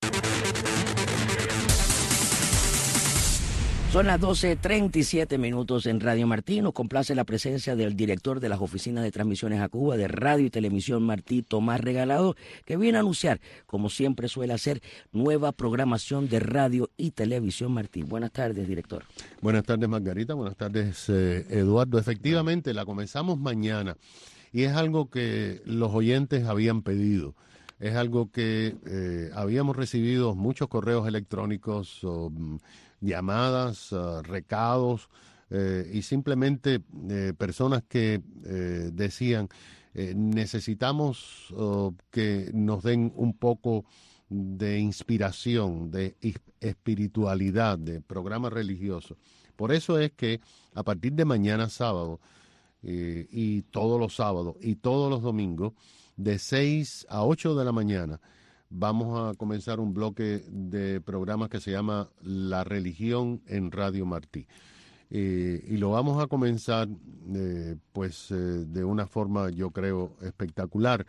Son las doce treinta y siete minutos en Radio Martí. Nos complace la presencia del director de las oficinas de transmisiones a Cuba de Radio y Televisión Martí, Tomás Regalado, que viene a anunciar, como siempre suele hacer, nueva programación de Radio y Televisión Martí. Buenas tardes, director. Buenas tardes, Margarita. Buenas tardes, eh, Eduardo. Efectivamente, la comenzamos mañana y es algo que los oyentes habían pedido. Es algo que eh, habíamos recibido muchos correos electrónicos, o, llamadas, uh, recados eh, y simplemente eh, personas que eh, decían eh, necesitamos uh, que nos den un poco de inspiración, de espiritualidad, de programa religioso. Por eso es que a partir de mañana sábado eh, y todos los sábados y todos los domingos de seis a ocho de la mañana vamos a comenzar un bloque de programas que se llama La Religión en Radio Martí. Eh, y lo vamos a comenzar eh, pues eh, de una forma, yo creo, espectacular.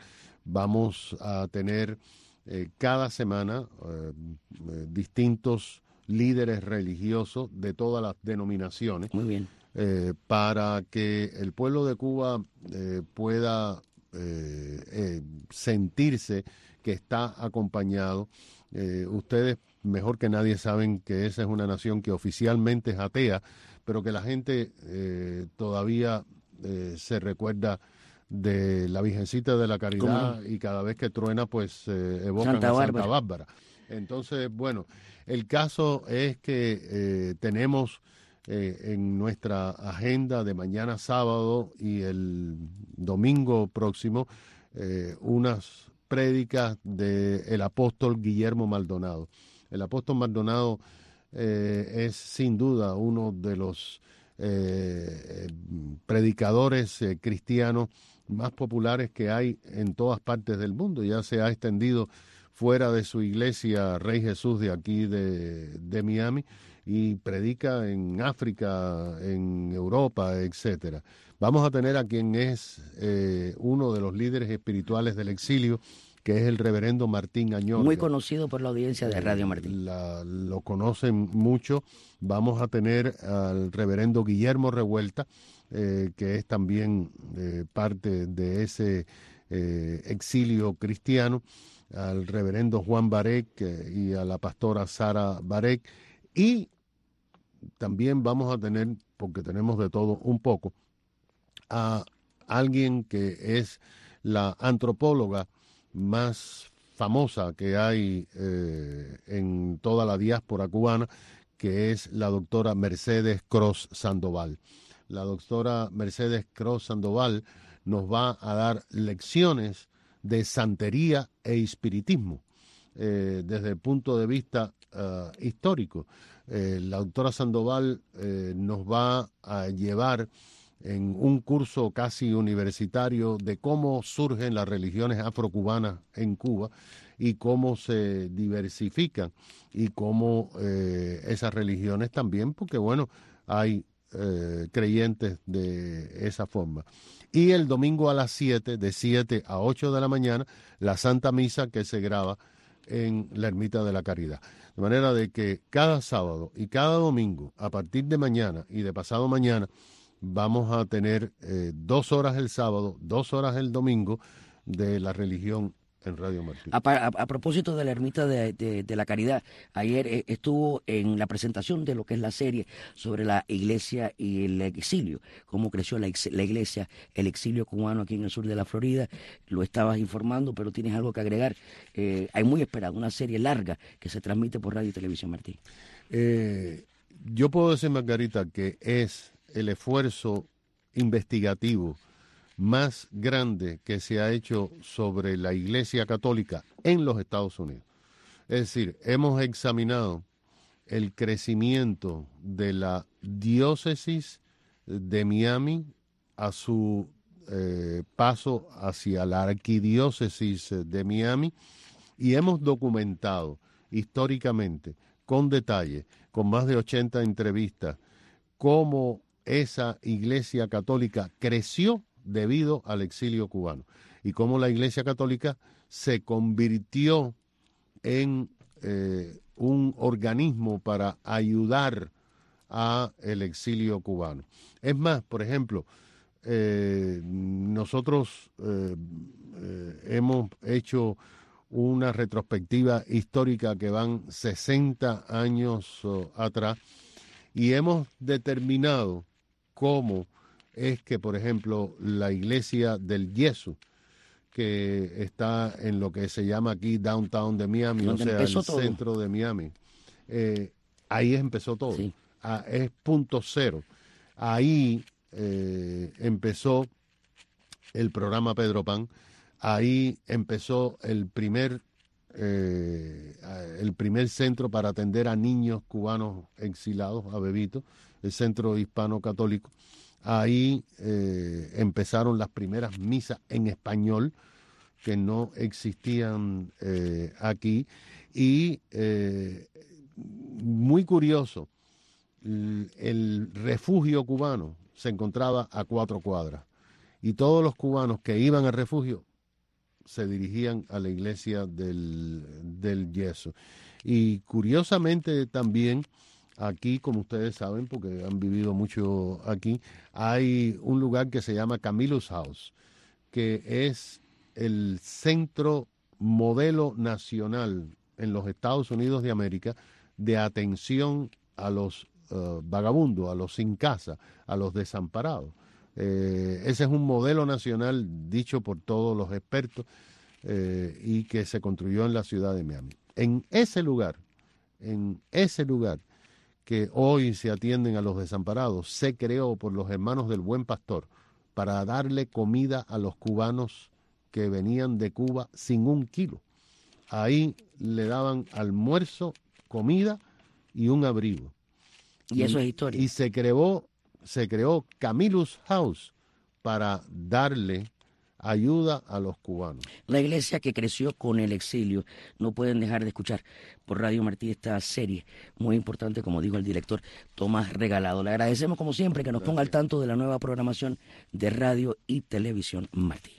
Vamos a tener eh, cada semana eh, eh, distintos líderes religiosos de todas las denominaciones. Muy bien. Eh, para que el pueblo de Cuba eh, pueda eh, eh, sentirse que está acompañado. Eh, ustedes mejor que nadie saben que esa es una nación que oficialmente es atea, pero que la gente eh, todavía eh, se recuerda de la Virgencita de la Caridad y cada vez que truena pues eh, evocan Santa a Bárbara. Santa Bárbara. Entonces, bueno, el caso es que eh, tenemos eh, en nuestra agenda de mañana sábado y el domingo próximo eh, unas prédicas del apóstol Guillermo Maldonado. El apóstol Maldonado eh, es sin duda uno de los eh, predicadores eh, cristianos más populares que hay en todas partes del mundo. Ya se ha extendido fuera de su iglesia Rey Jesús de aquí de, de Miami y predica en África, en Europa, etcétera. Vamos a tener a quien es eh, uno de los líderes espirituales del exilio, que es el reverendo Martín Añorga. Muy conocido por la audiencia de Radio Martín. La, lo conocen mucho. Vamos a tener al reverendo Guillermo Revuelta, eh, que es también eh, parte de ese eh, exilio cristiano. al reverendo Juan Barek eh, y a la pastora Sara Barek. Y también vamos a tener, porque tenemos de todo un poco, a alguien que es la antropóloga más famosa que hay eh, en toda la diáspora cubana, que es la doctora Mercedes Cross Sandoval. La doctora Mercedes Cross Sandoval nos va a dar lecciones de santería e espiritismo eh, desde el punto de vista uh, histórico. Eh, la doctora Sandoval eh, nos va a llevar en un curso casi universitario de cómo surgen las religiones afrocubanas en Cuba y cómo se diversifican y cómo eh, esas religiones también, porque bueno, hay eh, creyentes de esa forma. Y el domingo a las siete, de siete a ocho de la mañana, la Santa Misa que se graba en la Ermita de la Caridad. De manera de que cada sábado y cada domingo, a partir de mañana y de pasado mañana, vamos a tener eh, dos horas el sábado, dos horas el domingo de la religión en Radio Martí. A, a, a propósito de la Ermita de, de, de la Caridad, ayer eh, estuvo en la presentación de lo que es la serie sobre la iglesia y el exilio, cómo creció la, la iglesia, el exilio cubano aquí en el sur de la Florida. Lo estabas informando, pero tienes algo que agregar. Eh, hay muy esperado, una serie larga que se transmite por Radio y Televisión Martí. Eh, yo puedo decir, Margarita, que es el esfuerzo investigativo más grande que se ha hecho sobre la Iglesia Católica en los Estados Unidos. Es decir, hemos examinado el crecimiento de la diócesis de Miami a su eh, paso hacia la arquidiócesis de Miami y hemos documentado históricamente, con detalle, con más de ochenta entrevistas, cómo esa Iglesia Católica creció debido al exilio cubano y cómo la Iglesia Católica se convirtió en eh, un organismo para ayudar a el exilio cubano. Es más, por ejemplo, eh, nosotros eh, eh, hemos hecho una retrospectiva histórica que van sesenta años oh, atrás y hemos determinado cómo es que, por ejemplo, la iglesia del Yesu, que está en lo que se llama aquí downtown de Miami, o sea, el todo. centro de Miami, eh, ahí empezó todo. Sí. Ah, es punto cero. Ahí eh, empezó el programa Pedro Pan, ahí empezó el primer, eh, el primer centro para atender a niños cubanos exilados, a bebitos, el Centro Hispano Católico. Ahí eh, empezaron las primeras misas en español que no existían eh, aquí. Y eh, muy curioso, el, el refugio cubano se encontraba a cuatro cuadras. Y todos los cubanos que iban al refugio se dirigían a la iglesia del, del Yeso. Y curiosamente también, aquí, como ustedes saben, porque han vivido mucho aquí, hay un lugar que se llama Camillus House, que es el centro modelo nacional en los Estados Unidos de América de atención a los uh, vagabundos, a los sin casa, a los desamparados. Eh, ese es un modelo nacional dicho por todos los expertos eh, y que se construyó en la ciudad de Miami. En ese lugar, en ese lugar, que hoy se atienden a los desamparados, se creó por los hermanos del Buen Pastor para darle comida a los cubanos que venían de Cuba sin un kilo. Ahí le daban almuerzo, comida y un abrigo. Y, y eso es historia. Y se creó, se creó Camillus House para darle ayuda a los cubanos. La iglesia que creció con el exilio. No pueden dejar de escuchar por Radio Martí esta serie muy importante, como dijo el director Tomás Regalado. Le agradecemos como siempre que nos ponga al tanto de la nueva programación de Radio y Televisión Martí.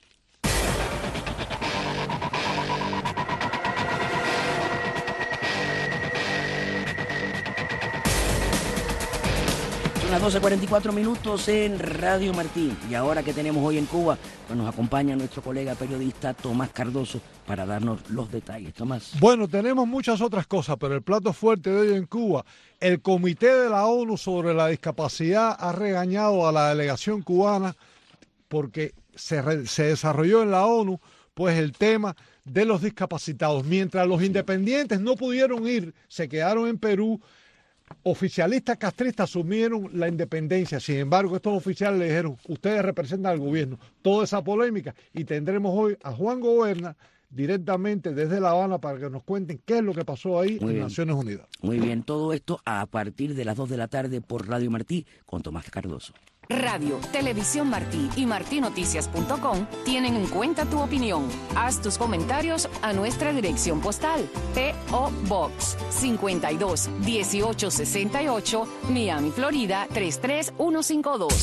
Son las doce cuarenta y cuatro minutos en Radio Martí. Y ahora que tenemos hoy en Cuba, pues nos acompaña nuestro colega periodista Tomás Cardoso para darnos los detalles. Tomás. Bueno, tenemos muchas otras cosas, pero el plato fuerte de hoy en Cuba, el Comité de la ONU sobre la Discapacidad ha regañado a la delegación cubana porque se, re, se desarrolló en la ONU pues el tema de los discapacitados. Mientras los independientes no pudieron ir, se quedaron en Perú. Oficialistas castristas asumieron la independencia. Sin embargo, estos oficiales le dijeron, ustedes representan al gobierno. Toda esa polémica, y tendremos hoy a Juan Goberna directamente desde La Habana para que nos cuenten qué es lo que pasó ahí Muy en bien. Naciones Unidas. Muy bien, todo esto a partir de las dos de la tarde por Radio Martí con Tomás Cardoso. Radio, Televisión Martí y martí noticias punto com tienen en cuenta tu opinión. Haz tus comentarios a nuestra dirección postal. P O Box cincuenta y dos dieciocho sesenta y ocho, Miami, Florida tres tres uno cinco dos.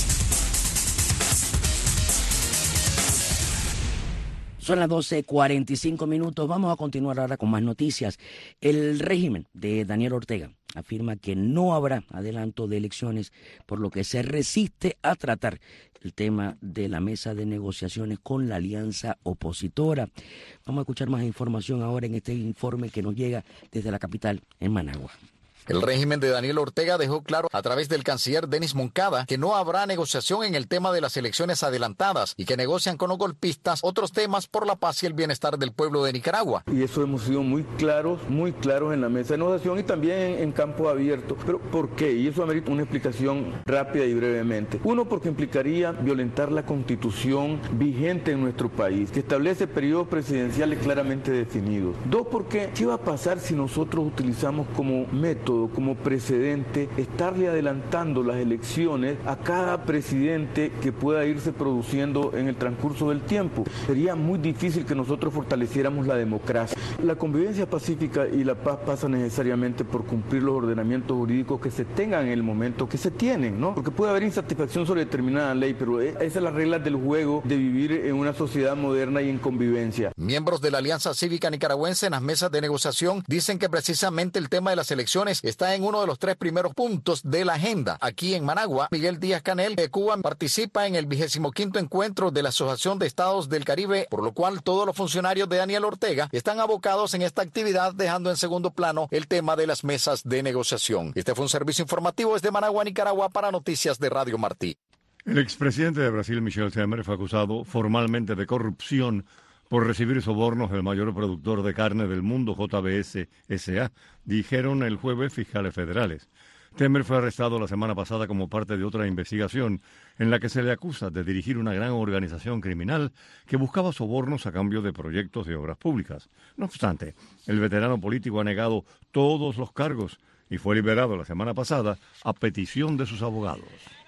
Son las doce cuarenta y cinco minutos. Vamos a continuar ahora con más noticias. El régimen de Daniel Ortega afirma que no habrá adelanto de elecciones, por lo que se resiste a tratar el tema de la mesa de negociaciones con la alianza opositora. Vamos a escuchar más información ahora en este informe que nos llega desde la capital, en Managua. El régimen de Daniel Ortega dejó claro a través del canciller Denis Moncada que no habrá negociación en el tema de las elecciones adelantadas y que negocian con los golpistas otros temas por la paz y el bienestar del pueblo de Nicaragua. Y eso hemos sido muy claros, muy claros en la mesa de negociación y también en, en campo abierto. ¿Pero por qué? Y eso amerita una explicación rápida y brevemente. Uno, porque implicaría violentar la constitución vigente en nuestro país, que establece periodos presidenciales claramente definidos. Dos, porque ¿qué va a pasar si nosotros utilizamos como método, como precedente, estarle adelantando las elecciones a cada presidente que pueda irse produciendo en el transcurso del tiempo? Sería muy difícil que nosotros fortaleciéramos la democracia. La convivencia pacífica y la paz pasa necesariamente por cumplir los ordenamientos jurídicos que se tengan en el momento que se tienen, ¿no? Porque puede haber insatisfacción sobre determinada ley, pero esa es la regla del juego de vivir en una sociedad moderna y en convivencia. Miembros de la Alianza Cívica Nicaragüense en las mesas de negociación dicen que precisamente el tema de las elecciones está en uno de los tres primeros puntos de la agenda. Aquí en Managua, Miguel Díaz-Canel de Cuba participa en el vigésimo quinto encuentro de la Asociación de Estados del Caribe, por lo cual todos los funcionarios de Daniel Ortega están abocados en esta actividad, dejando en segundo plano el tema de las mesas de negociación. Este fue un servicio informativo desde Managua, Nicaragua, para Noticias de Radio Martí. El expresidente de Brasil, Michel Temer, fue acusado formalmente de corrupción por recibir sobornos del mayor productor de carne del mundo, J B S S A, dijeron el jueves fiscales federales. Temer fue arrestado la semana pasada como parte de otra investigación en la que se le acusa de dirigir una gran organización criminal que buscaba sobornos a cambio de proyectos de obras públicas. No obstante, el veterano político ha negado todos los cargos y fue liberado la semana pasada a petición de sus abogados.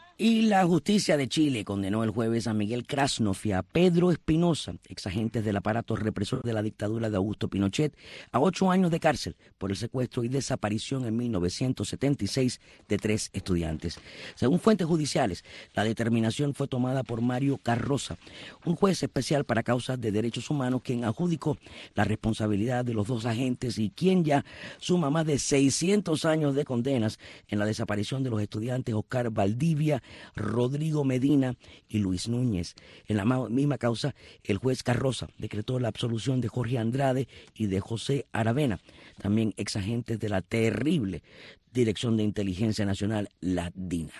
Y la justicia de Chile condenó el jueves a Miguel Krasnov y a Pedro Espinosa, exagentes del aparato represor de la dictadura de Augusto Pinochet, a ocho años de cárcel por el secuestro y desaparición en mil novecientos setenta y seis de tres estudiantes. Según fuentes judiciales, la determinación fue tomada por Mario Carroza, un juez especial para causas de derechos humanos, quien adjudicó la responsabilidad de los dos agentes y quien ya suma más de seiscientos años de condenas en la desaparición de los estudiantes Oscar Valdivia, Rodrigo Medina y Luis Núñez. En la misma causa, el juez Carroza decretó la absolución de Jorge Andrade y de José Aravena, también exagentes de la terrible Dirección de Inteligencia Nacional, la DINA.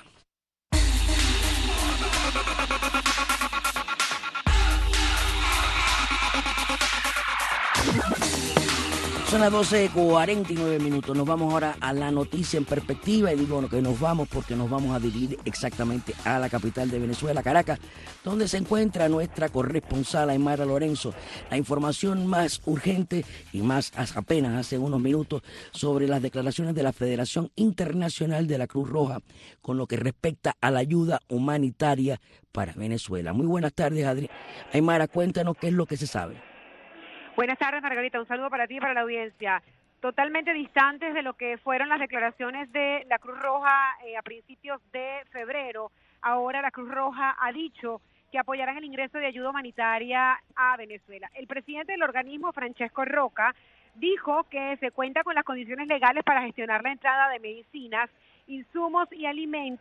Son las doce cuarenta y nueve minutos. Nos vamos ahora a la noticia en perspectiva. Y digo bueno, que nos vamos porque nos vamos a dirigir exactamente a la capital de Venezuela, Caracas, donde se encuentra nuestra corresponsal Aymara Lorenzo. La información más urgente y más apenas hace unos minutos sobre las declaraciones de la Federación Internacional de la Cruz Roja con lo que respecta a la ayuda humanitaria para Venezuela. Muy buenas tardes, Adri. Aymara, cuéntanos qué es lo que se sabe. Buenas tardes, Margarita. Un saludo para ti y para la audiencia. Totalmente distantes de lo que fueron las declaraciones de la Cruz Roja eh, a principios de febrero. Ahora la Cruz Roja ha dicho que apoyarán el ingreso de ayuda humanitaria a Venezuela. El presidente del organismo, Francesco Roca, dijo que se cuenta con las condiciones legales para gestionar la entrada de medicinas, insumos y alimentos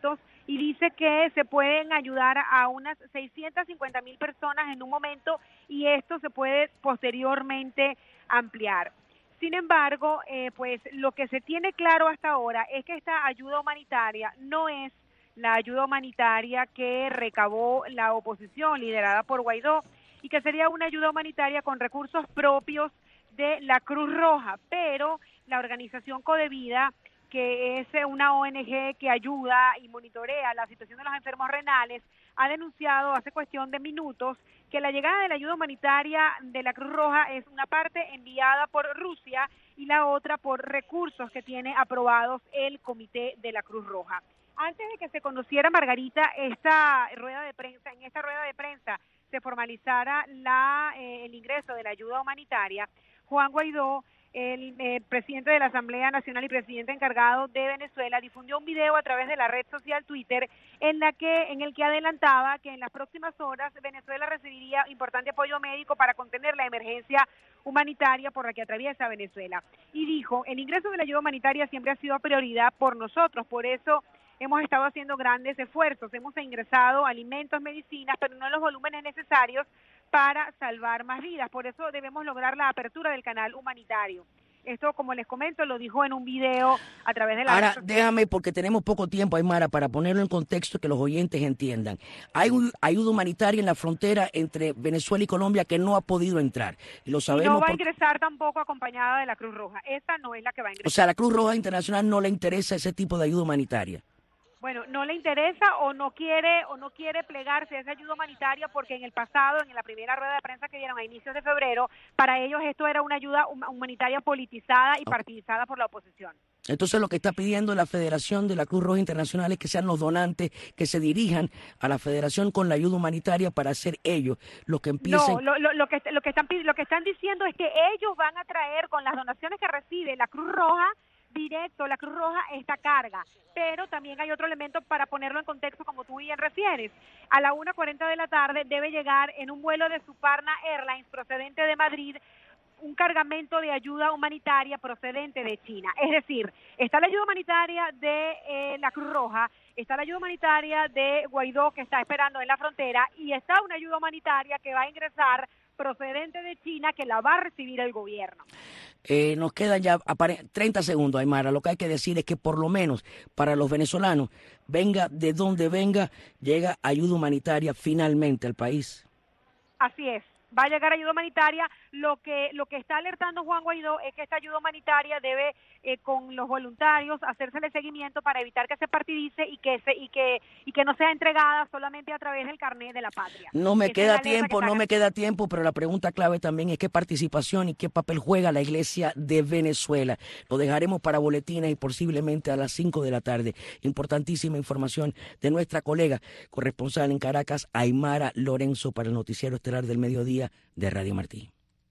y dice que se pueden ayudar a unas seiscientas cincuenta mil personas en un momento y esto se puede posteriormente ampliar. Sin embargo, eh, pues lo que se tiene claro hasta ahora es que esta ayuda humanitaria no es la ayuda humanitaria que recabó la oposición liderada por Guaidó y que sería una ayuda humanitaria con recursos propios de la Cruz Roja, pero la organización Codevida, que es una O N G que ayuda y monitorea la situación de los enfermos renales, ha denunciado hace cuestión de minutos que la llegada de la ayuda humanitaria de la Cruz Roja es una parte enviada por Rusia y la otra por recursos que tiene aprobados el Comité de la Cruz Roja. Antes de que se conociera, Margarita, esta rueda de prensa, en esta rueda de prensa se formalizara la, eh, el ingreso de la ayuda humanitaria, Juan Guaidó, el eh, presidente de la Asamblea Nacional y presidente encargado de Venezuela, difundió un video a través de la red social Twitter en la que en el que adelantaba que en las próximas horas Venezuela recibiría importante apoyo médico para contener la emergencia humanitaria por la que atraviesa Venezuela. Y dijo, el ingreso de la ayuda humanitaria siempre ha sido prioridad por nosotros, por eso hemos estado haciendo grandes esfuerzos, hemos ingresado alimentos, medicinas, pero no en los volúmenes necesarios para salvar más vidas. Por eso debemos lograr la apertura del canal humanitario. Esto, como les comento, lo dijo en un video a través de la... Ahora, déjame, porque tenemos poco tiempo, Aymara, para ponerlo en contexto que los oyentes entiendan. Hay un, ayuda humanitaria en la frontera entre Venezuela y Colombia que no ha podido entrar. Y lo sabemos. Y no va a porque... ingresar tampoco acompañada de la Cruz Roja. Esa no es la que va a ingresar. O sea, a la Cruz Roja Internacional no le interesa ese tipo de ayuda humanitaria. Bueno, no le interesa o no quiere o no quiere plegarse a esa ayuda humanitaria porque en el pasado, en la primera rueda de prensa que dieron a inicios de febrero, para ellos esto era una ayuda humanitaria politizada y partidizada por la oposición. Entonces lo que está pidiendo la Federación de la Cruz Roja Internacional es que sean los donantes que se dirijan a la Federación con la ayuda humanitaria para ser ellos los que empiecen. No, lo, lo, lo que lo que están lo que están diciendo es que ellos van a traer con las donaciones que recibe la Cruz Roja directo, la Cruz Roja, esta carga, pero también hay otro elemento para ponerlo en contexto, como tú bien refieres. A la una cuarenta de la tarde debe llegar en un vuelo de Suparna Airlines procedente de Madrid un cargamento de ayuda humanitaria procedente de China. Es decir, está la ayuda humanitaria de eh, la Cruz Roja, está la ayuda humanitaria de Guaidó que está esperando en la frontera y está una ayuda humanitaria que va a ingresar procedente de China que la va a recibir el gobierno. Eh, nos quedan ya treinta segundos, Aymara. Lo que hay que decir es que por lo menos para los venezolanos, venga de donde venga, llega ayuda humanitaria finalmente al país. Así es. Va a llegar ayuda humanitaria. Lo que lo que está alertando Juan Guaidó es que esta ayuda humanitaria debe, eh, con los voluntarios, hacérsele seguimiento para evitar que se partidice y que se y que y que no sea entregada solamente a través del carnet de la patria. No me Esa queda es la tiempo, no están... me queda tiempo, pero la pregunta clave también es qué participación y qué papel juega la Iglesia de Venezuela. Lo dejaremos para boletines y posiblemente a las cinco de la tarde. Importantísima información de nuestra colega corresponsal en Caracas, Aymara Lorenzo, para el noticiero estelar del mediodía de Radio Martí.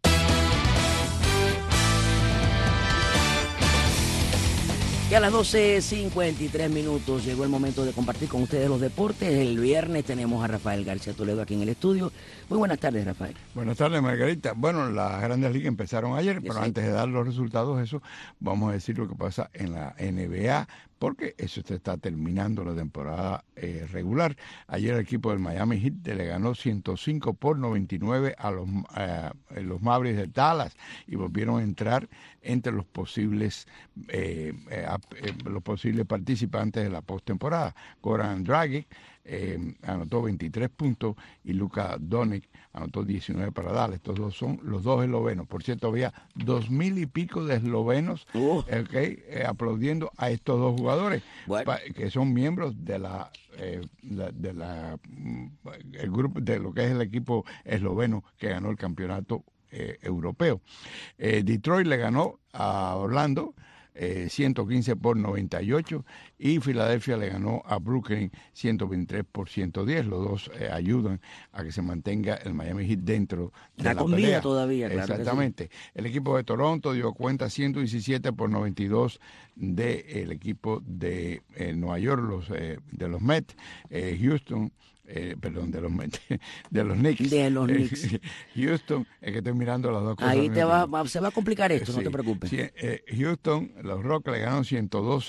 Y a las doce cincuenta y tres minutos llegó el momento de compartir con ustedes los deportes. El viernes tenemos a Rafael García Toledo aquí en el estudio. Muy buenas tardes, Rafael. Buenas tardes, Margarita. Bueno, las Grandes Ligas empezaron ayer, pero sí. Antes de dar los resultados, eso, vamos a decir lo que pasa en la N B A, porque eso se está terminando la temporada eh, regular. Ayer el equipo del Miami Heat le ganó ciento cinco por noventa y nueve a los, eh, los Mavericks de Dallas y volvieron a entrar entre los posibles eh, eh, eh, los posibles participantes de la postemporada. Goran Dragic eh, anotó veintitrés puntos y Luka Doncic anotó diecinueve para Dallas. Estos dos son los dos eslovenos. Por cierto, había dos mil y pico de eslovenos uh. okay, eh, aplaudiendo a estos dos jugadores bueno. pa, que son miembros de la, eh, la, de la el grupo de lo que es el equipo esloveno que ganó el campeonato eh, europeo. Eh, Detroit le ganó a Orlando Eh, ciento quince por noventa y ocho y Filadelfia le ganó a Brooklyn ciento veintitrés por ciento diez. Los dos eh, ayudan a que se mantenga el Miami Heat dentro de la, la comida pelea. Todavía, claro. Exactamente. Sí. El equipo de Toronto dio cuenta ciento diecisiete por noventa y dos del equipo de eh, Nueva York, los eh, de los Mets. eh, Houston Eh, perdón, de los de los Knicks. De los Knicks. Houston, es que estoy mirando las dos cosas. Ahí te va, va, se va a complicar esto, sí, no te preocupes. Sí, eh, Houston, los Rockets le ganaron ciento doce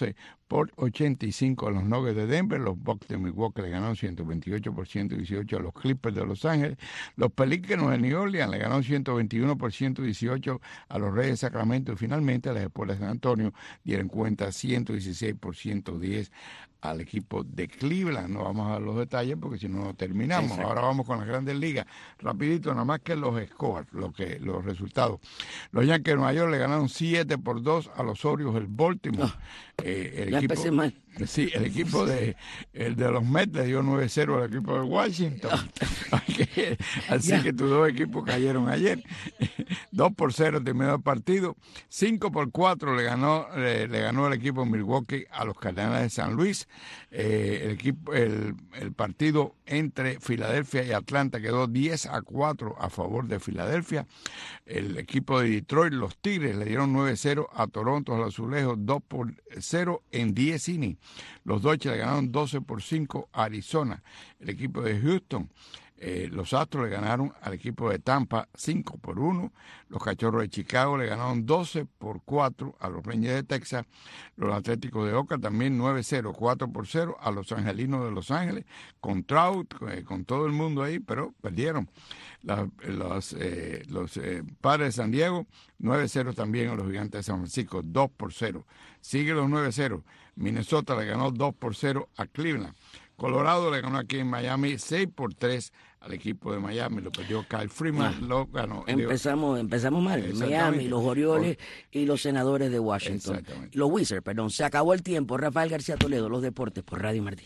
por ochenta y cinco a los Nuggets de Denver. Los Bucks de Milwaukee le ganaron ciento veintiocho por ciento dieciocho a los Clippers de Los Ángeles. Los Pelícanos de New Orleans le ganaron ciento veintiuno por ciento dieciocho a los Reyes de Sacramento. Y finalmente las Espuelas de San Antonio dieron cuenta ciento dieciséis por ciento diez al equipo de Cleveland. No vamos a dar los detalles porque si no, no terminamos. Exacto. Ahora vamos con las Grandes Ligas. Rapidito, nada más que los scores, lo que, los resultados. Los Yankees de Nueva York le ganaron siete por dos a los Orioles del Baltimore. Oh, eh, el ya equipo, empecé mal. Sí, el equipo de el de los Mets le dio nueve cero al equipo de Washington. Así yeah. que tus dos equipos cayeron ayer. dos por cero terminó el partido. cinco por cuatro le ganó le, le ganó el equipo de Milwaukee a los Cardenales de San Luis. Eh, el equipo el, el partido entre Filadelfia y Atlanta quedó diez a cuatro a favor de Filadelfia. El equipo de Detroit, los Tigres, le dieron nueve cero a Toronto, a los Azulejos, dos por cero en diez innings. Los Dodgers le ganaron doce por cinco a Arizona. El equipo de Houston, eh, los Astros le ganaron al equipo de Tampa cinco por uno. Los Cachorros de Chicago le ganaron doce por cuatro a los Rangers de Texas. Los Atléticos de Oakland también nueve cero, cuatro por cero a los Angelinos de Los Ángeles, con Trout, eh, con todo el mundo ahí, pero perdieron. La, los eh, los eh, Padres de San Diego, nueve cero también a los Gigantes de San Francisco, dos por cero. Sigue los nueve cero. Minnesota le ganó dos por cero a Cleveland. Colorado le ganó aquí en Miami seis por tres al equipo de Miami. Lo perdió Kyle Freeman. Ah, lo ganó. Empezamos, empezamos mal. Miami, los Orioles y los Senadores de Washington. Los Wizards, perdón. Se acabó el tiempo. Rafael García Toledo, los deportes por Radio Martí.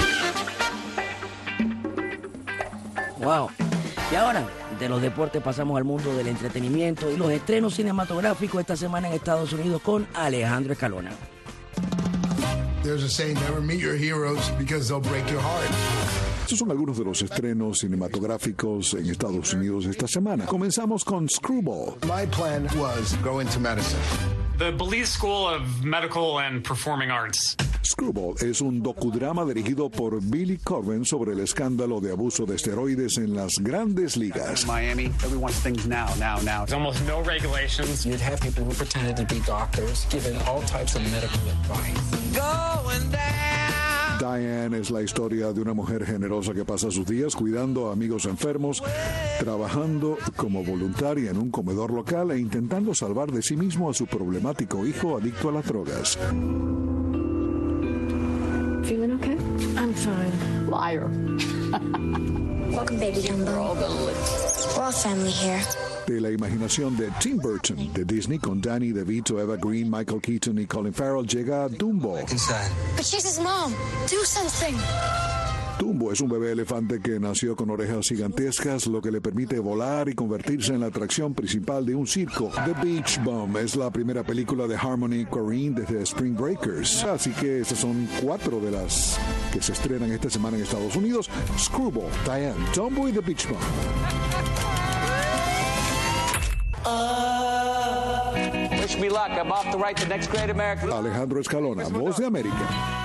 Wow. Y ahora, de los deportes pasamos al mundo del entretenimiento y los estrenos cinematográficos esta semana en Estados Unidos con Alejandro Escalona. There's a saying, never meet your heroes because they'll break your heart. Estos son algunos de los estrenos cinematográficos en Estados Unidos esta semana. Comenzamos con Screwball. My plan was go into medicine. The Belize School of Medical and Performing Arts. Screwball es un docudrama dirigido por Billy Corben sobre el escándalo de abuso de esteroides en las grandes ligas. Miami, everyone wants things now, now, now. There's almost no regulations. You'd have people who pretended to be doctors giving all types of medical advice. Going down. Diane es la historia de una mujer generosa que pasa sus días cuidando a amigos enfermos, trabajando como voluntaria en un comedor local e intentando salvar de sí mismo a su problemático hijo adicto a las drogas. Feeling okay? I'm fine. Liar. Welcome, baby Dumbo. We're all gonna live. We're all family here. De la imaginación de Tim Burton, de Disney, con Danny DeVito, Eva Green, Michael Keaton y Colin Farrell, llega Dumbo. But she's his mom. Do something. Dumbo es un bebé elefante que nació con orejas gigantescas, lo que le permite volar y convertirse en la atracción principal de un circo. The Beach Bum es la primera película de Harmony Korine desde Spring Breakers. Así que estas son cuatro de las que se estrenan esta semana en Estados Unidos. Screwball, Diane, Dumbo y The Beach Bum. Wish me luck. I'm off to write the next great American. Alejandro Escalona, Voz de América.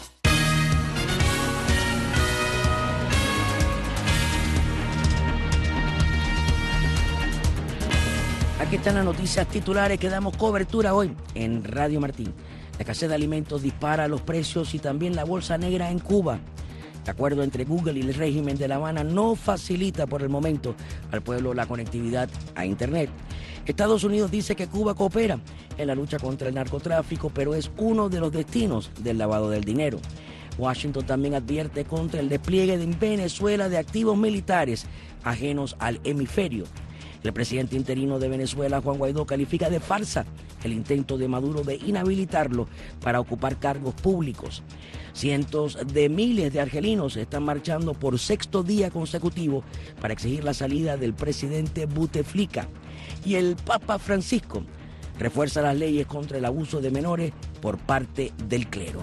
Aquí están las noticias titulares que damos cobertura hoy en Radio Martín. La escasez de alimentos dispara los precios y también la bolsa negra en Cuba. El acuerdo entre Google y el régimen de La Habana no facilita por el momento al pueblo la conectividad a Internet. Estados Unidos dice que Cuba coopera en la lucha contra el narcotráfico, pero es uno de los destinos del lavado del dinero. Washington también advierte contra el despliegue en Venezuela de activos militares ajenos al hemisferio. El presidente interino de Venezuela, Juan Guaidó, califica de farsa el intento de Maduro de inhabilitarlo para ocupar cargos públicos. Cientos de miles de argelinos están marchando por sexto día consecutivo para exigir la salida del presidente Buteflika. Y el Papa Francisco refuerza las leyes contra el abuso de menores por parte del clero.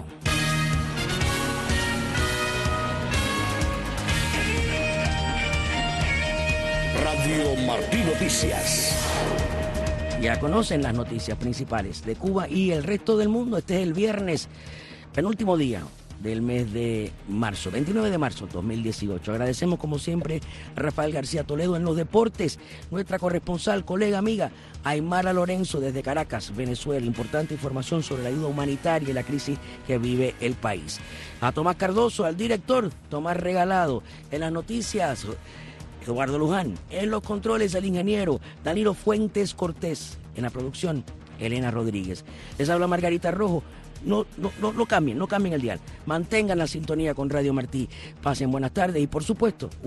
Radio Martí Noticias. Ya conocen las noticias principales de Cuba y el resto del mundo. Este es el viernes, penúltimo día, del mes de marzo, veintinueve de marzo dos mil dieciocho. Agradecemos como siempre a Rafael García Toledo en los deportes, nuestra corresponsal, colega, amiga, Aymara Lorenzo desde Caracas, Venezuela. Importante información sobre la ayuda humanitaria y la crisis que vive el país. A Tomás Cardoso, al director Tomás Regalado, en las noticias Eduardo Luján, en los controles el ingeniero Danilo Fuentes Cortés, en la producción Elena Rodríguez. Les habla Margarita Rojo. No, no, no, no cambien, no cambien el dial. Mantengan la sintonía con Radio Martí. Pasen buenas tardes y, por supuesto,